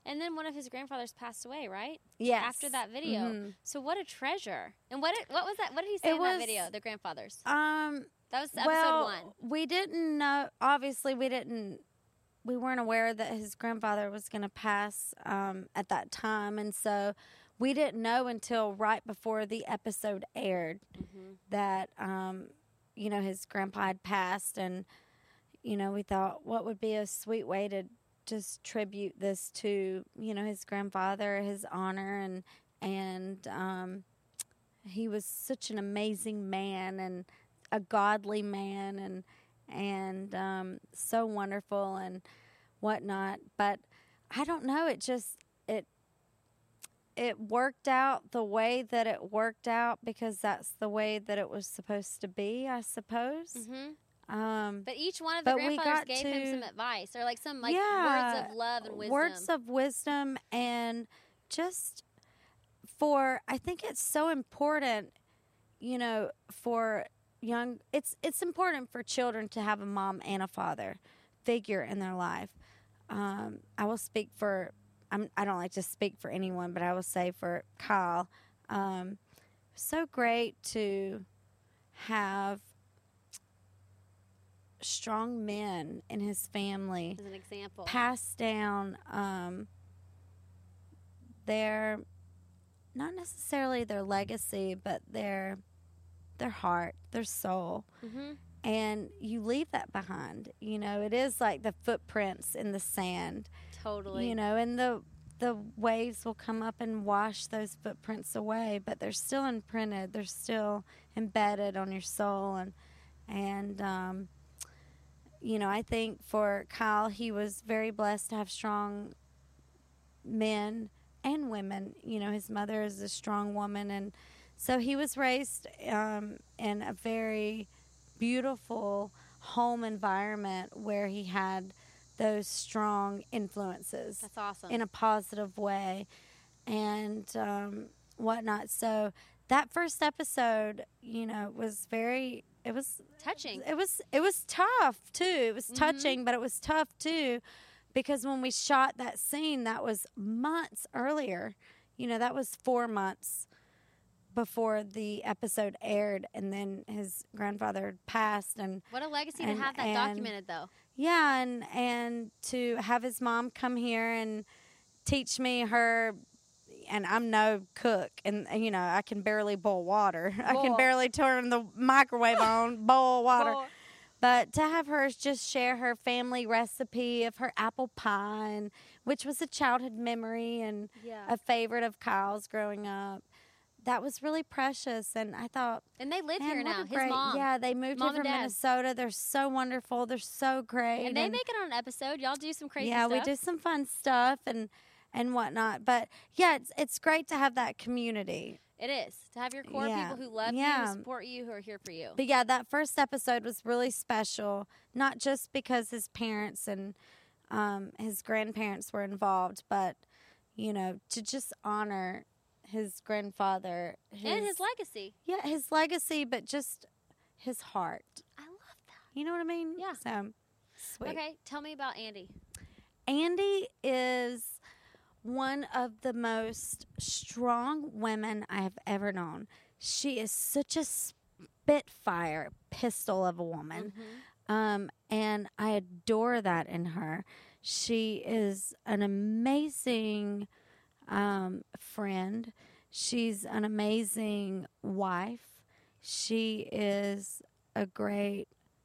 And then one of his grandfathers passed away, right? Yes. After that video. Mhm. So what a treasure. And what was that? What did he say It in that was- video? The grandfathers. Um, That was episode well, 1. we didn't know. Obviously, we weren't aware that his grandfather was going to pass at that time, and so we didn't know until right before the episode aired that his grandpa had passed, and we thought, what would be a sweet way to just tribute this to his grandfather, his honor, and he was such an amazing man and a godly man and so wonderful and whatnot. But I don't know, it worked out the way that it worked out because that's the way that it was supposed to be, I suppose. But each one of the but we grandfathers got gave him to- some advice or like some words of love and wisdom. Words of wisdom, and just I think it's so important, for it's important for children to have a mom and a father figure in their life. I will speak for, I don't like to speak for anyone, but I will say for Kyle, so great to have strong men in his family as an example. pass down their, not necessarily their legacy, but their heart, their soul. And you leave that behind. It is like the footprints in the sand. Totally. And the waves will come up and wash those footprints away, but they're still imprinted. They're still embedded on your soul. And I think for Kyle, he was very blessed to have strong men and women. His mother is a strong woman, and so he was raised in a very beautiful home environment where he had those strong influences. That's awesome. In a positive way and whatnot. So that first episode, was very, it was touching. It was tough too. It was touching, but it was tough too because when we shot that scene, that was months earlier. That was 4 months before the episode aired, and then his grandfather passed. And what a legacy to have that documented, though. Yeah, and to have his mom come here and teach me her, and I'm no cook, and I can barely boil water. I can barely turn the microwave on, boil water. But to have her just share her family recipe of her apple pie, which was a childhood memory and a favorite of Kyle's growing up. That was really precious, and I thought... And they live here now, his great, mom. Yeah, they moved here from Minnesota. They're so wonderful. They're so great. And they make it on an episode. Y'all do some crazy stuff. stuff. Yeah, we do some fun stuff and whatnot. But, yeah, it's great to have that community. It is. To have your core people who love you, who support you, who are here for you. But, yeah, that first episode was really special, not just because his parents and his grandparents were involved, but, to just honor his grandfather. And his legacy. Yeah, his legacy, but just his heart. I love that. You know what I mean? Yeah. So, sweet. Okay, tell me about Andy. Andy is one of the most strong women I have ever known. She is such a spitfire pistol of a woman. And I adore that in her. She is an amazing friend. She's an amazing wife. She is a great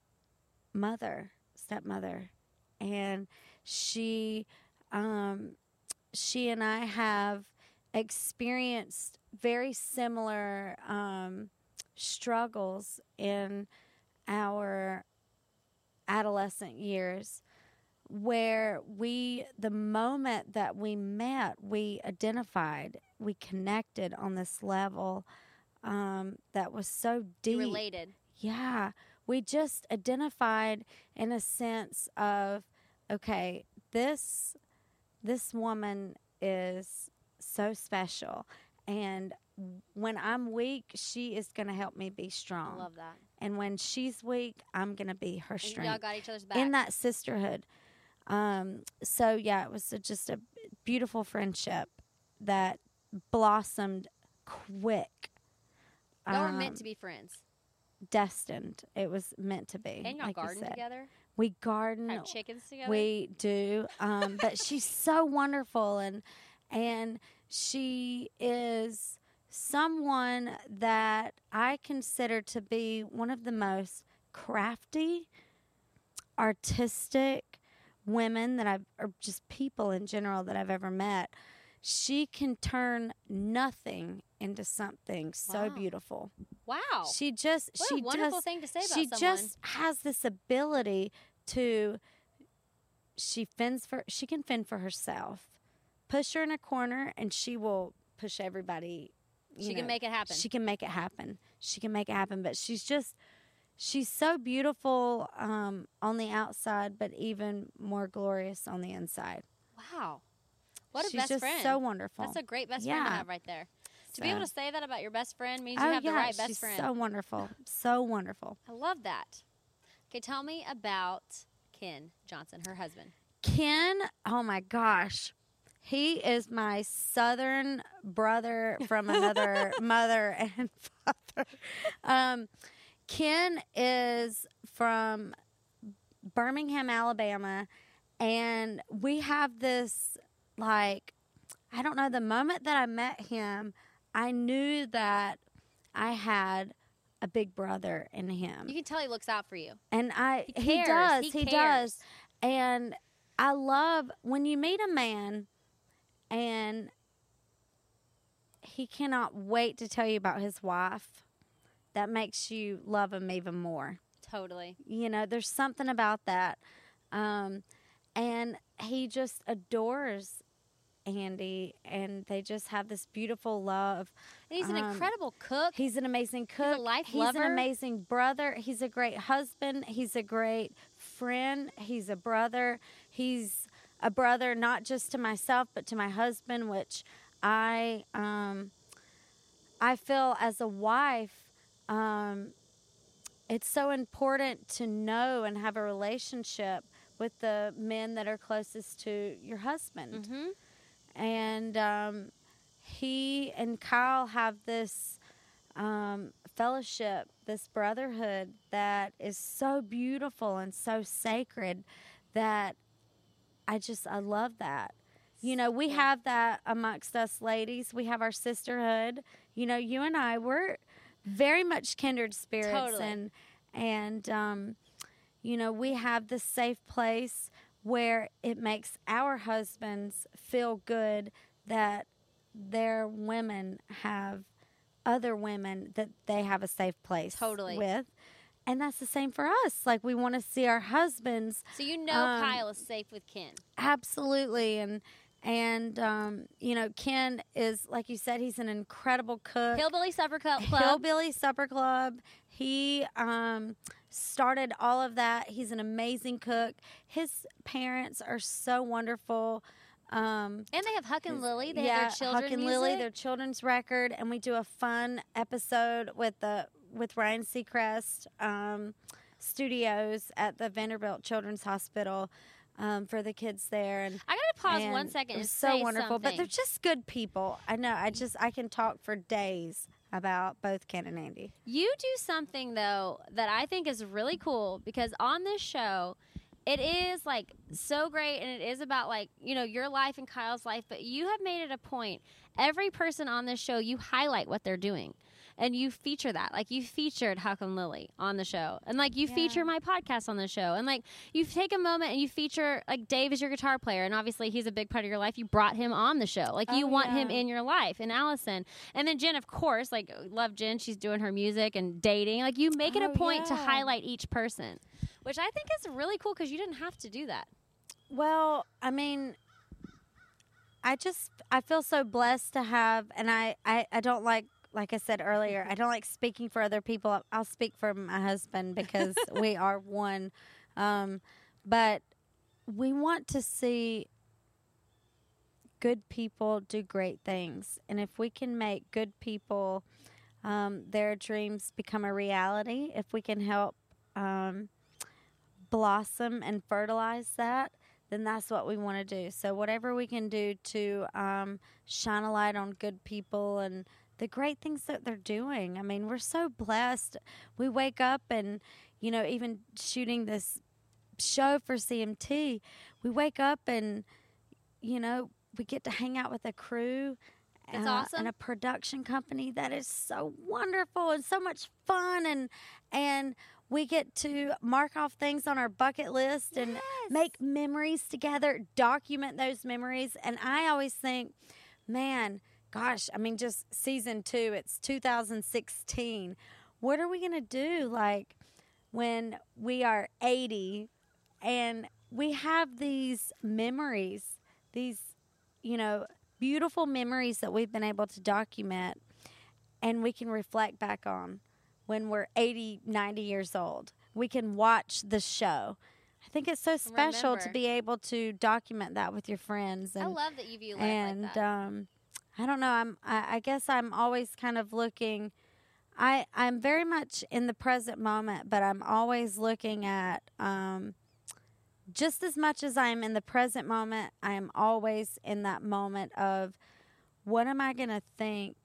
stepmother, and she and I have experienced very similar struggles in our adolescent years, where the moment that we met, we identified, we connected on this level that was so deep. Related. Yeah. We just identified in a sense of, okay, this woman is so special. And when I'm weak, she is going to help me be strong. I love that. And when she's weak, I'm going to be her strength. Y'all got each other's back. In that sisterhood. So yeah, it was just a beautiful friendship that blossomed quick. Y'all were meant to be friends. Destined. It was meant to be. And y'all like you garden said. together? We garden. Have chickens together? We do. But she's so wonderful, and she is someone that I consider to be one of the most crafty, artistic women or just people in general that I've ever met. She can turn nothing into something so beautiful. Wow. She just what a wonderful thing to say about she someone. just has this ability to she can fend for herself. Push her in a corner and she will push everybody. She can make it happen. She can make it happen. She can make it happen. But she's so beautiful on the outside, but even more glorious on the inside. Wow. What a She's best just friend. so wonderful. That's a great best friend to have right there. To be able to say that about your best friend means you have the right best friend. She's so wonderful. So wonderful. I love that. Okay, tell me about Ken Johnson, her husband. Ken, oh my gosh. He is my southern brother from another mother and father. Ken is from Birmingham, Alabama, and we have this, like, I don't know, the moment that I met him, I knew that I had a big brother in him. You can tell he looks out for you. And He cares. He does. And I love when you meet a man and he cannot wait to tell you about his wife, that makes you love him even more. Totally. You know, there's something about that. And he just adores Andy, and they just have this beautiful love. And he's an incredible cook. He's an amazing cook. He's a life He's lover. an amazing brother. He's a great husband. He's a great friend. He's a brother. He's a brother not just to myself, but to my husband, which I feel as a wife, it's so important to know and have a relationship with the men that are closest to your husband. Mm-hmm. And he and Kyle have this fellowship, this brotherhood that is so beautiful and so sacred that I love that. You know, we have that amongst us ladies. We have our sisterhood. You know, you and I, we're very much kindred spirits. Totally. And you know, we have this safe place where it makes our husbands feel good that their women have other women that they have a safe place with. And that's the same for us. Like, we want to see our husbands. So you know Kyle is safe with Ken. Absolutely. And you know, Ken is, like you said, he's an incredible cook. Hillbilly Supper Club. Hillbilly Supper Club. He started all of that. He's an amazing cook. His parents are so wonderful. And they have Huck and Lily. They have their children's Huck and music. Lily, their children's record. And we do a fun episode with Ryan Seacrest Studios at the Vanderbilt Children's Hospital. For the kids there, and I gotta pause 1 second. It's and so say wonderful, something. but they're just good people. I know. I can talk for days about both Ken and Andy. You do something though that I think is really cool, because on this show, it is like so great, and it is about, like, you know, your life and Kyle's life. But you have made it a point. Every person on this show, you highlight what they're doing. And you feature that. Like, you featured Huck and Lily on the show. And, like, you feature my podcast on the show. And, like, you take a moment and you feature, like, Dave is your guitar player. And, obviously, he's a big part of your life. You brought him on the show. Like, you want him in your life. And Allison. And then Jen, of course. Like, love Jen. She's doing her music and dating. Like, you make it a point to highlight each person. Which I think is really cool, because you didn't have to do that. Well, I mean, I feel so blessed to have, and I don't like I said earlier, I don't like speaking for other people. I'll speak for my husband because we are one. But we want to see good people do great things. And if we can make good people, their dreams become a reality, if we can help blossom and fertilize that, then that's what we want to do. So whatever we can do to shine a light on good people and the great things that they're doing. I mean, we're so blessed. We wake up and, you know, even shooting this show for CMT, we wake up and, you know, we get to hang out with a crew. It's awesome. And a production company that is so wonderful and so much fun. And we get to mark off things on our bucket list and make memories together, document those memories. And I always think, man, gosh, I mean, just season 2, it's 2016. What are we going to do, like, when we are 80 and we have these memories, these, you know, beautiful memories that we've been able to document and we can reflect back on when we're 80, 90 years old. We can watch the show. I think it's so special to be able to document that with your friends. And, I love that you view life like that. I don't know. I guess I'm always kind of looking. I'm very much in the present moment, but I'm always looking at just as much as I'm in the present moment. I am always in that moment of what am I going to think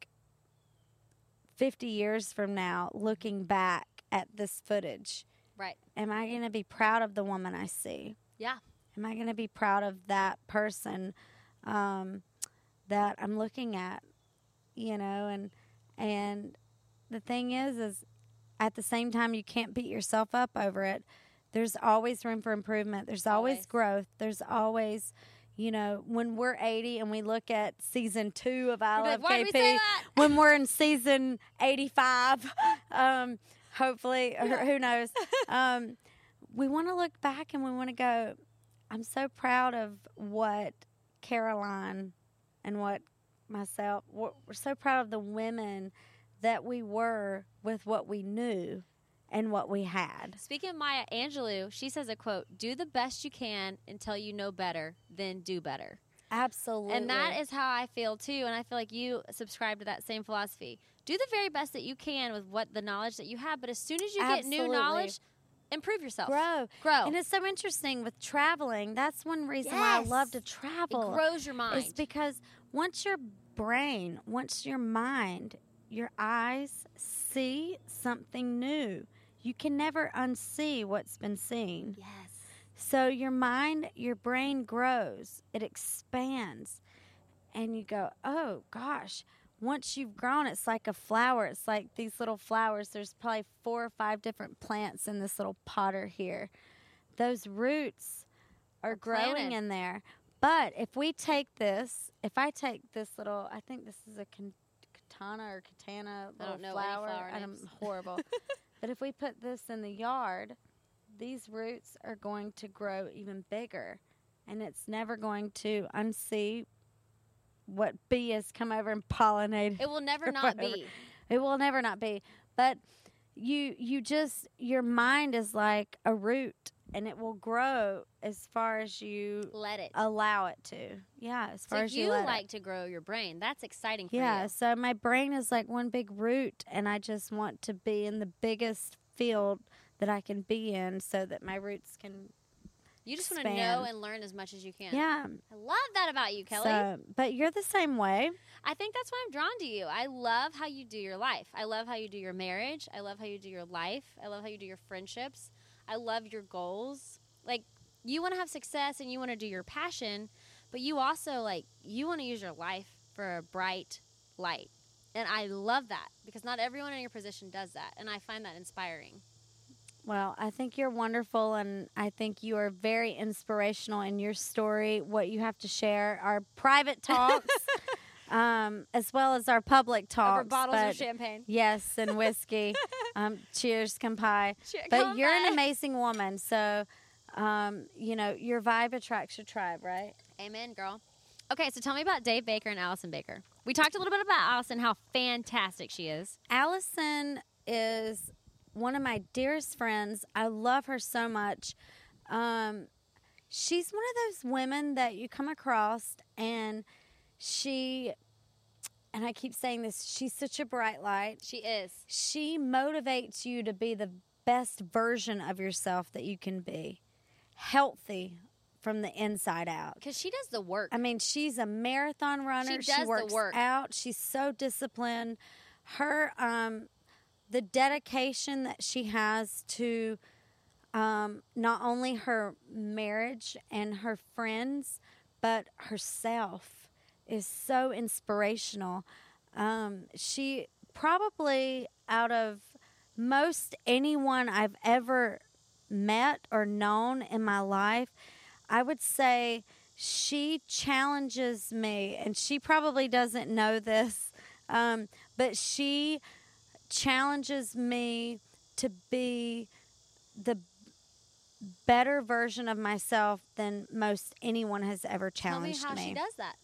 50 years from now, looking back at this footage. Right. Am I going to be proud of the woman I see? Yeah. Am I going to be proud of that person that I'm looking at, you know, and the thing is at the same time, you can't beat yourself up over it. There's always room for improvement. There's always growth. There's always, you know, when we're 80 and we look at season 2 of I Love KP, when we're in season 85, hopefully, or who knows, we want to look back and we want to go, I'm so proud of what Caroline and what myself, we're so proud of the women that we were with what we knew and what we had. Speaking of Maya Angelou, she says a quote, do the best you can until you know better, then do better. Absolutely. And that is how I feel too, and I feel like you subscribe to that same philosophy. Do the very best that you can with what the knowledge that you have, but as soon as you get new knowledge, improve yourself. Grow. And it's so interesting with traveling. That's one reason why I love to travel. It grows your mind. It's because once your brain, once your mind, your eyes see something new, you can never unsee what's been seen. Yes. So your mind, your brain grows. It expands. And you go, oh, gosh. Once you've grown, it's like a flower. It's like these little flowers. There's probably 4 or 5 different plants in this little potter here. Those roots are growing in there. But if we take this, if I take this little, I think this is a katana little flower. And I'm horrible. But if we put this in the yard, these roots are going to grow even bigger. And it's never going to unsee what bee has come over and pollinated. It will never not be. It will never not be. But you just, your mind is like a root, and it will grow as far as you let it allow it to. Yeah, as far as you let it. So you like to grow your brain. That's exciting for you. Yeah, so my brain is like one big root, and I just want to be in the biggest field that I can be in so that my roots can You just want to know and learn as much as you can. Yeah. I love that about you, Kelly. So, but you're the same way. I think that's why I'm drawn to you. I love how you do your life. I love how you do your marriage. I love how you do your life. I love how you do your friendships. I love your goals. Like, you want to have success and you want to do your passion, but you also, like, you want to use your life for a bright light. And I love that because not everyone in your position does that. And I find that inspiring. Well, I think you're wonderful, and I think you are very inspirational in your story, what you have to share, our private talks, as well as our public talks. Over bottles of champagne. Yes, and whiskey. Cheers, Kampai. But you're an amazing woman, so, you know, your vibe attracts your tribe, right? Amen, girl. Okay, so tell me about Dave Baker and Allison Baker. We talked a little bit about Allison, how fantastic she is. Allison is one of my dearest friends. I love her so much. She's one of those women that you come across, and and I keep saying this, she's such a bright light. She is. She motivates you to be the best version of yourself that you can be. Healthy, from the inside out. Because she does the work. I mean, she's a marathon runner. She does the works work. out. She's so disciplined. Her the dedication that she has to not only her marriage and her friends, but herself is so inspirational. She probably, out of most anyone I've ever met or known in my life, I would say she challenges me, and she probably doesn't know this, but she challenges me to be the better version of myself than most anyone has ever challenged Tell me how she does that.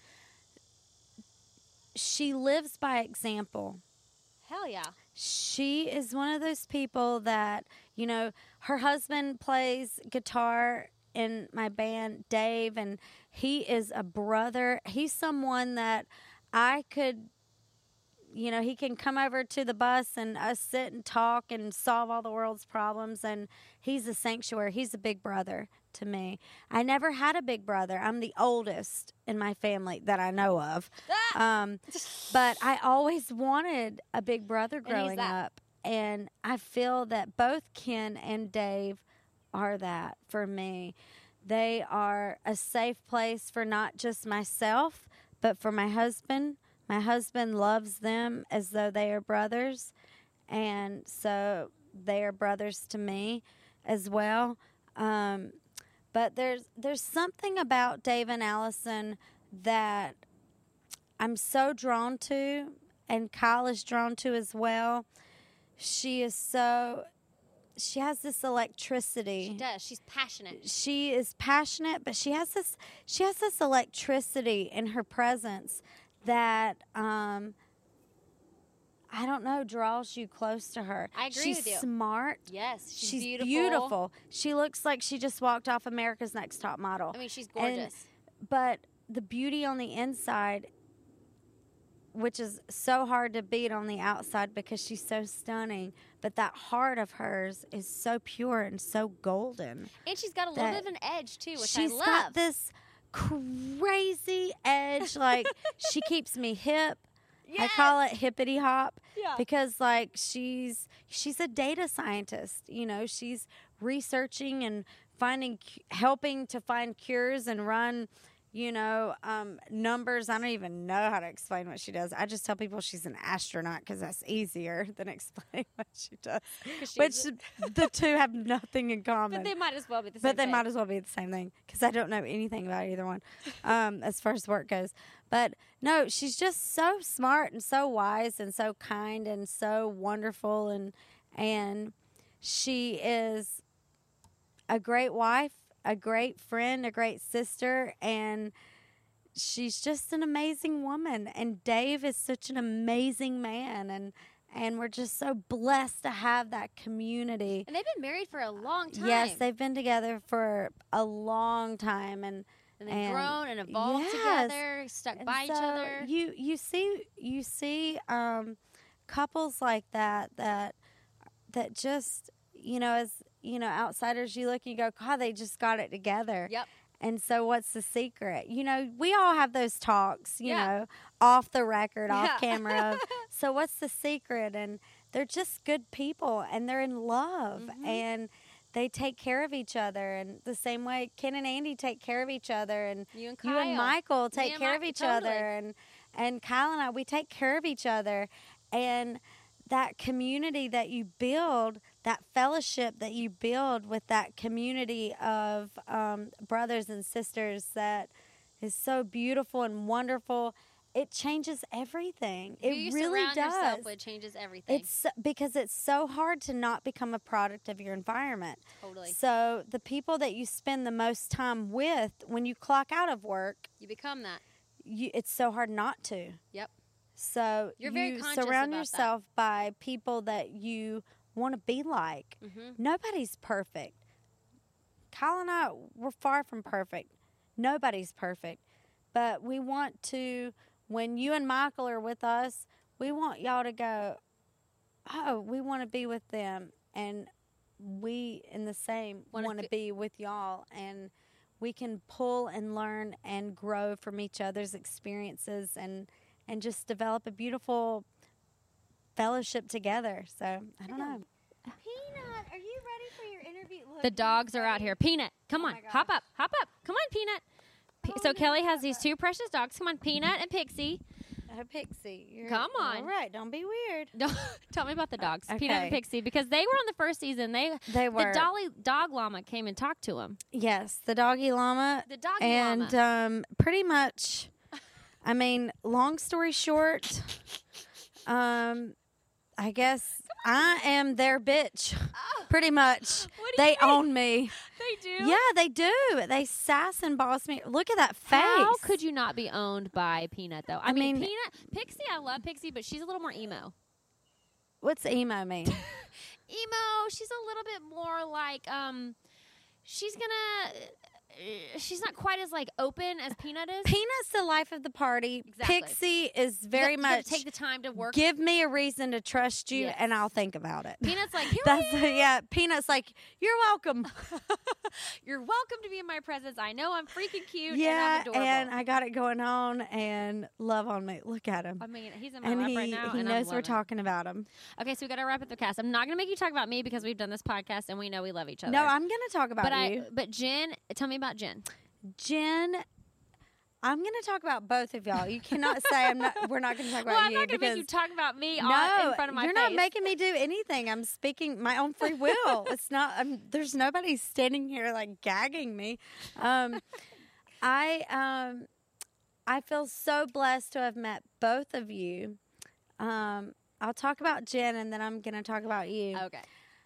She lives by example. Hell yeah. She is one of those people that, you know, her husband plays guitar in my band, Dave, and he is a brother. He's someone that I could, you know, he can come over to the bus and us sit and talk and solve all the world's problems, and he's a sanctuary. He's a big brother to me. I never had a big brother. I'm the oldest in my family that I know of. But I always wanted a big brother growing up, and I feel that both Ken and Dave are that for me. They are a safe place for not just myself, but for my husband. My husband loves them as though they are brothers, and so they are brothers to me as well. But there's something about Dave and Allison that I'm so drawn to, and Kyle is drawn to as well. She has this electricity. She does. She's passionate. She is passionate, but she has this electricity in her presence that I don't know, draws you close to her. I agree she's with you. She's smart. Yes, She's beautiful. She looks like she just walked off America's Next Top Model. I mean, she's gorgeous. But the beauty on the inside, which is so hard to beat on the outside because she's so stunning, but that heart of hers is so pure and so golden. And she's got a little bit of an edge, too, which I love. She's got this crazy edge. Like, she keeps me hip. Yes. I call it hippity hop because, like, she's a data scientist. You know, she's researching and helping to find cures and run, you know, numbers. I don't even know how to explain what she does. I just tell people she's an astronaut because that's easier than explaining what she does. Which the two have nothing in common. But they might as well be the same thing. But they might as well be the same thing because I don't know anything about either one as far as work goes. But, no, she's just so smart and so wise and so kind and so wonderful. And she is a great wife, a great friend, a great sister, and she's just an amazing woman. And Dave is such an amazing man, and we're just so blessed to have that community. And they've been married for a long time. Yes, they've been together for a long time, and they've grown and evolved together, stuck by each other. You see couples like that just, you know, as you know, outsiders, you look and you go, God, they just got it together. Yep. And so what's the secret? You know, we all have those talks, you know, off the record, off camera. So what's the secret? And they're just good people, and they're in love, and they take care of each other. And the same way Ken and Andy take care of each other, and you and Michael take care of each other, and Kyle and I, we take care of each other. And that community that you build, that fellowship that you build with that community of brothers and sisters, that is so beautiful and wonderful. It changes everything. It really does. Yourself with changes everything. It's because it's so hard to not become a product of your environment. Totally. So the people that you spend the most time with, when you clock out of work, you become that. It's so hard not to. Yep. So you're very conscious surround about yourself by people that you want to be like. Nobody's perfect. Kyle and I, we're far from perfect. Nobody's perfect. But we want to, when you and Michael are with us, we want y'all to go, oh, we want to be with them. And we, in the same, want to be with y'all. And we can pull and learn and grow from each other's experiences and just develop a beautiful fellowship together. So, I don't know. Peanut, are you ready for your interview? Look, The dogs are out here. Peanut, come Oh on. my gosh. Hop up. Come on, Peanut. So Kelly has these two precious dogs. Come on, Peanut and Pixie. Oh, Pixie. Come on. All right. Don't be weird. Don't- Tell me about the dogs, Peanut and Okay. Pixie, because they were on the first season. They The were. dog llama came and talked to him. Yes, the doggy llama. The doggy And llama. pretty much, I mean, long story short, I guess I am their bitch. Pretty much. What do you They mean? own me. They do. Yeah, they do. They sass and boss me. Look at that face. How could you not be owned by Peanut, though? I mean, mean- Pixie, I love Pixie, but she's a little more emo. What's emo mean? Emo, she's a little bit more like, she's not quite as, like, open as Peanut is. Peanut's the life of the party. Exactly. Pixie is You very gotta much take the time to work. give me a reason to trust you Yes. and I'll think about it. Peanut's like, here That's I am. yeah. Peanut's like, you're welcome. You're welcome to be in my presence. I know I'm freaking cute and Yeah, I'm adorable. and I got it going on and love on me. Look at him. I mean, he's in my And lap he right now, and knows I'm we're loving it. talking about him. Okay, so we got to wrap up the cast. I'm not going to make you talk about me because we've done this podcast and we know we love each other. No, I'm going to talk about you. But Jen, tell me about Jen. Jen, I'm going to talk about both of y'all. You cannot say we're not going to talk about Well, I'm you not going to make you because talk about me in no, front of my you're face. not making me do anything. I'm speaking my own free will. It's not. There's nobody standing here like gagging me. I feel so blessed to have met both of you. I'll talk about Jen and then I'm going to talk about you. Okay.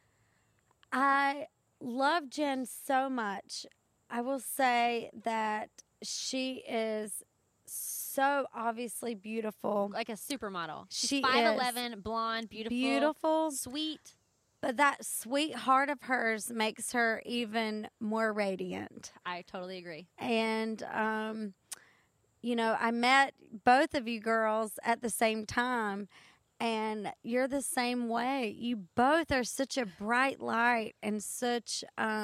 I love Jen so much. I will say that she is so obviously beautiful. Like a supermodel. She's She 5'11", blonde, beautiful. Beautiful, Sweet. but that sweet heart of hers makes her even more radiant. I totally agree. And, I met both of you girls at the same time, and you're the same way. You both are such a bright light and such,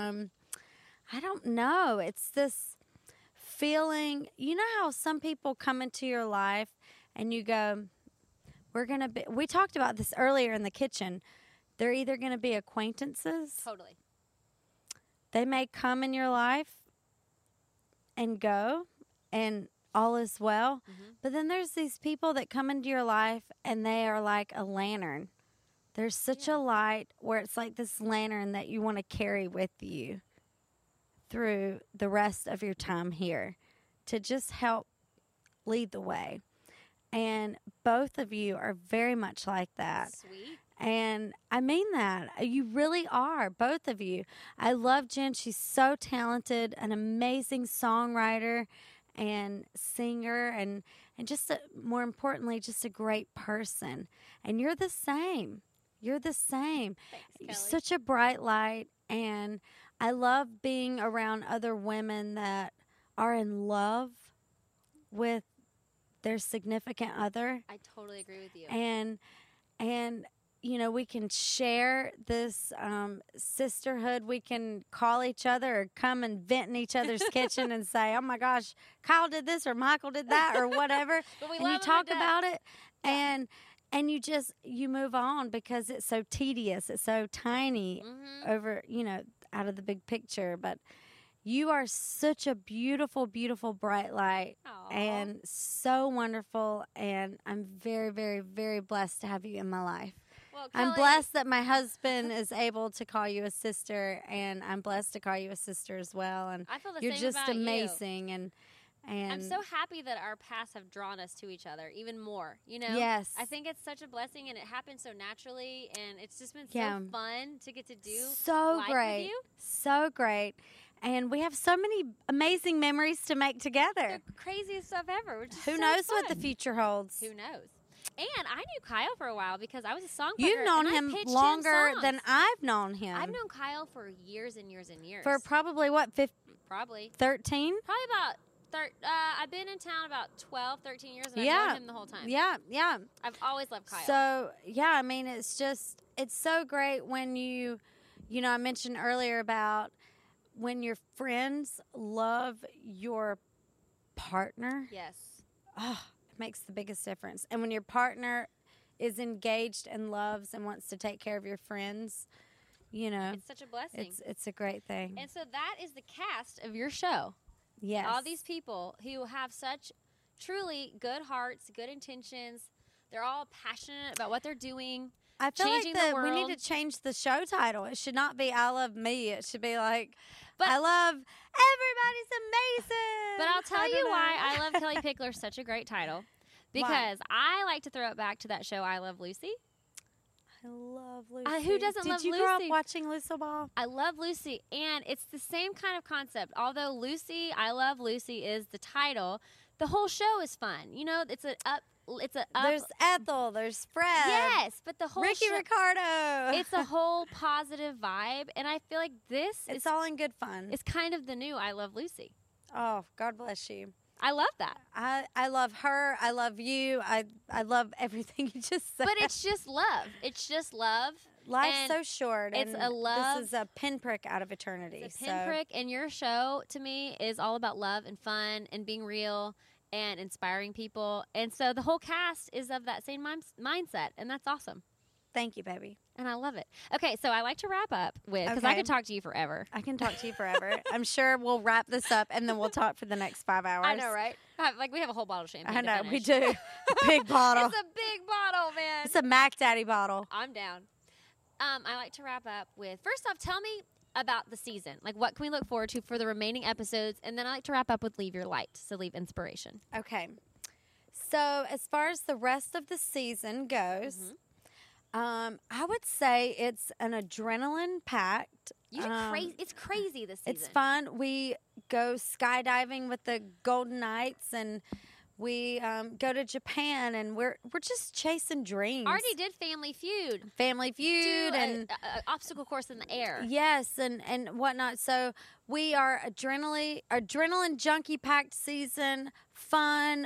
I don't know, it's this feeling. You know how some people come into your life and you go, we talked about this earlier in the kitchen. They're either going to be acquaintances. Totally. They may come in your life and go, and all is well. Mm-hmm. But then there's these people that come into your life, and they are like a lantern. There's such a light where it's like this lantern that you want to carry with you through the rest of your time here to just help lead the way. And both of you are very much like that. Sweet. And I mean that. You really are, both of you. I love Jen. She's so talented, an amazing songwriter and singer, and just more importantly, just a great person. And you're the same. You're the same. You're Kelly. such a bright light, and I love being around other women that are in love with their significant other. I totally agree with you. And we can share this sisterhood. We can call each other or come and vent in each other's kitchen and say, oh my gosh, Kyle did this or Michael did that or whatever. But we And love you 'em talk to death. about it and you move on because it's so tedious. It's so tiny Mm-hmm. over, out of the big picture. But you are such a beautiful, beautiful bright light Aw. and so wonderful. And I'm very, very, very blessed to have you in my life. Well, I'm Kelly- blessed that my husband is able to call you a sister, and I'm blessed to call you a sister as well. And I feel the you're same just about you. amazing. And I'm so happy that our paths have drawn us to each other even more. Yes. I think it's such a blessing, and it happens so naturally, and it's just been Yeah. so fun to get to do so life great, with you. so great. And we have so many amazing memories to make together. The craziest stuff ever. Which is Who so knows what the fun. future holds? Who knows? And I knew Kyle for a while because I was a songwriter. You've known and I him pitched longer songs. than I've known him. I've known Kyle for years and years and years. for probably, probably 13? probably about I've been in town about 12, 13 years, and I've Yeah. known him the whole time. Yeah, yeah. I've always loved Kyle. So, yeah, I mean, it's so great when I mentioned earlier about when your friends love your partner, Yes. it makes the biggest difference. And when your partner is engaged and loves and wants to take care of your friends, you know, It's such a blessing. it's a great thing. And so that is the cast of your show. Yes. All these people who have such truly good hearts, good intentions. They're all passionate about what they're doing. I feel changing like the we need world. to change the show title. It should not be "I Love Me." It should be like, But- "I love everybody's amazing." But I'll tell I you don't know. why I Love Kelly Pickler is such a great title. Because I like to throw it back to that show, I Love Lucy. I love Lucy. Who doesn't Did love you grow up Lucy? watching Lucille Ball? I love Lucy, and it's the same kind of concept. Although Lucy, I Love Lucy is the title, the whole show is fun. You know, it's a up. There's Ethel. There's Fred. Yes, but the whole Ricky show, Ricardo. it's a whole positive vibe, and I feel like this It's all in good fun. is kind of the new I Love Lucy. Oh, God bless you. I love that. I love her. I love you. I love everything you just said. But it's just love. It's just love. Life's and so short. it's and a love- This is a pinprick out of eternity. The pinprick in your show, to me, is all about love and fun and being real and inspiring people. And so the whole cast is of that same mindset, and that's awesome. Thank you, baby. And I love it. Okay, so I like to wrap up with, because I Okay. could talk to you forever. I can talk to you forever. I'm sure we'll wrap this up and then we'll talk for the next 5 hours. I know, right? Like, we have a whole bottle of champagne. I know, to we finish. do. Big bottle. It's a big bottle, man. It's a Mac Daddy bottle. I'm down. I like to wrap up with, first off, tell me about the season. Like, what can we look forward to for the remaining episodes? And then I like to wrap up with Leave Your Light, so leave inspiration. Okay. So as far as the rest of the season goes, I would say it's an adrenaline packed. Crazy. It's crazy this season. It's fun. We go skydiving with the Golden Knights, and we go to Japan, and we're just chasing dreams. Already did Family Feud. Family Feud Do and a obstacle course in the air. yes, and whatnot. So we are adrenaline junkie packed season. Fun.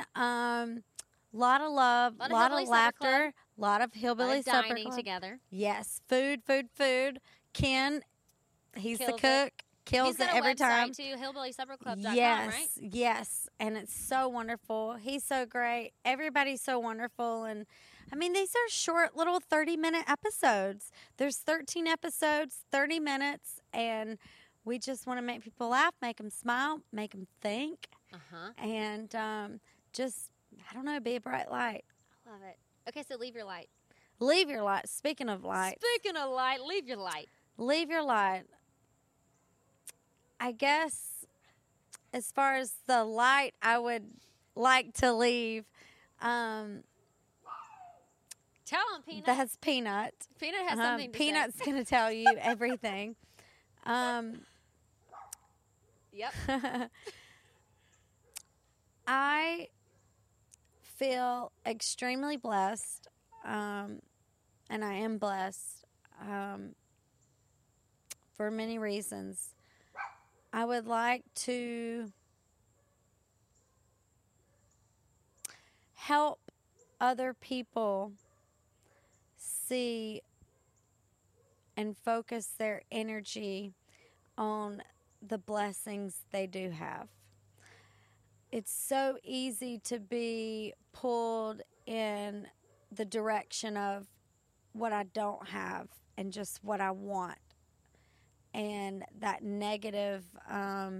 Lot of love. Lot of Lot Hillbilly of Supper laughter. Lot of A lot hillbilly of supper dining club. together. Yes, food. Ken, he's Kills the it. cook. Kills He's got it a every website time. too, hillbillysupperclub.com, Yes, right? yes, and it's so wonderful. He's so great. Everybody's so wonderful, and I mean, these are short, little 30-minute episodes. There's 13 episodes, 30 minutes, and we just want to make people laugh, make them smile, make them think, Uh-huh. and just, I don't know, be a bright light. I love it. Okay, so leave your light. Leave your light. Speaking of light, Speaking of light, leave your light. leave your light. I guess as far as the light I would like to leave, Tell him, Peanut. that's Peanut. Peanut has something to Peanut's say. going to tell you everything. Yep. I feel extremely blessed, and I am blessed for many reasons. I would like to help other people see and focus their energy on the blessings they do have. It's so easy to be pulled in the direction of what I don't have and just what I want. And that negative, I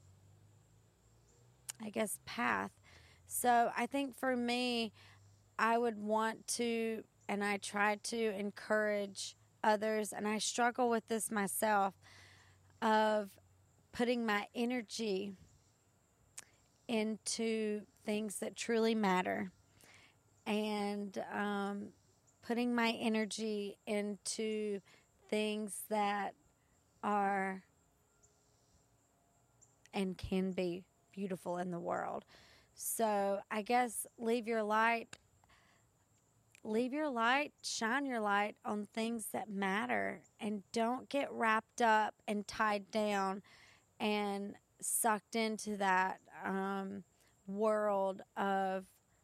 guess, path. So I think for me, I would want to, and I try to encourage others, and I struggle with this myself, of putting my energy into things that truly matter, and putting my energy into things that are and can be beautiful in the world. So I guess leave your light, shine your light on things that matter, and don't get wrapped up and tied down and sucked into that world of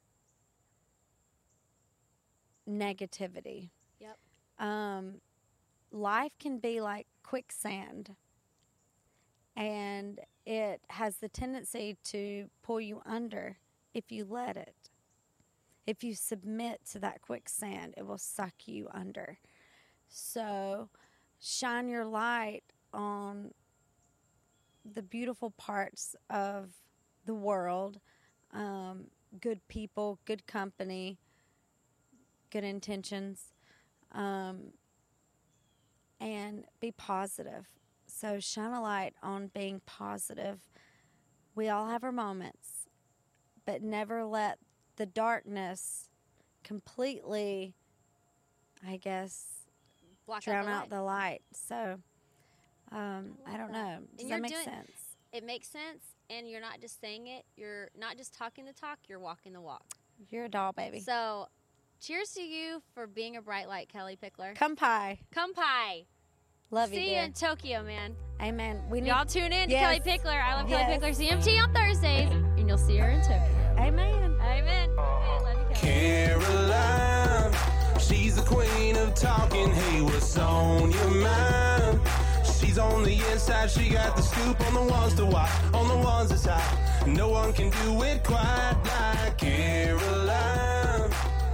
negativity. Yep. Life can be like quicksand, and it has the tendency to pull you under if you let it. If you submit to that quicksand, it will suck you under. So shine your light on the beautiful parts of the world, good people, good company, good intentions, and be positive. So shine a light on being positive. We all have our moments, but never let the darkness completely, I guess, drown out the light. So, I don't know. Does that make sense? It makes sense, and you're not just saying it. You're not just talking the talk. You're walking the walk. You're a doll, baby. So, cheers to you for being a bright light, Kelly Pickler. Kampai. Kampai. Love you, See you in Tokyo, man. Amen. Y'all tune in to Yes. Kelly Pickler. I love Yes. Kelly Pickler. CMT on Thursdays, and you'll see her in Tokyo. Amen. Amen. Love you, Kelly. Caroline, she's the queen of talking. Hey, what's on your mind? She's on the inside, she got the scoop on the ones to watch, on the ones that's hot. No one can do it quite like Caroline.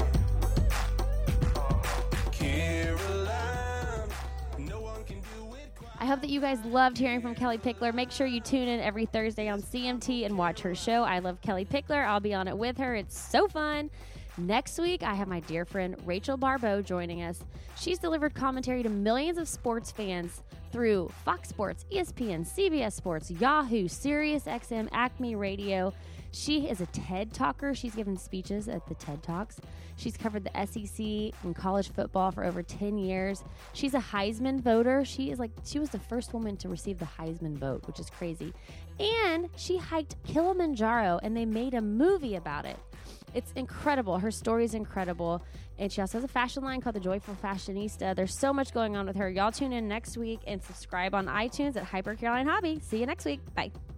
Caroline, no one can do it quite. I hope that you guys loved hearing from Kelly Pickler. Make sure you tune in every Thursday on CMT and watch her show. I love Kelly Pickler. I'll be on it with her. It's so fun. Next week, I have my dear friend Rachel Barbeau joining us. She's delivered commentary to millions of sports fans through Fox Sports, ESPN, CBS Sports, Yahoo, Sirius XM, Acme Radio. She is a TED Talker. She's given speeches at the TED Talks. She's covered the SEC and college football for over 10 years. She's a Heisman voter. She was the first woman to receive the Heisman vote, which is crazy. And she hiked Kilimanjaro, and they made a movie about it. It's incredible. Her story is incredible. And she also has a fashion line called The Joyful Fashionista. There's so much going on with her. Y'all tune in next week and subscribe on iTunes at Hyper Caroline Hobby. See you next week. Bye.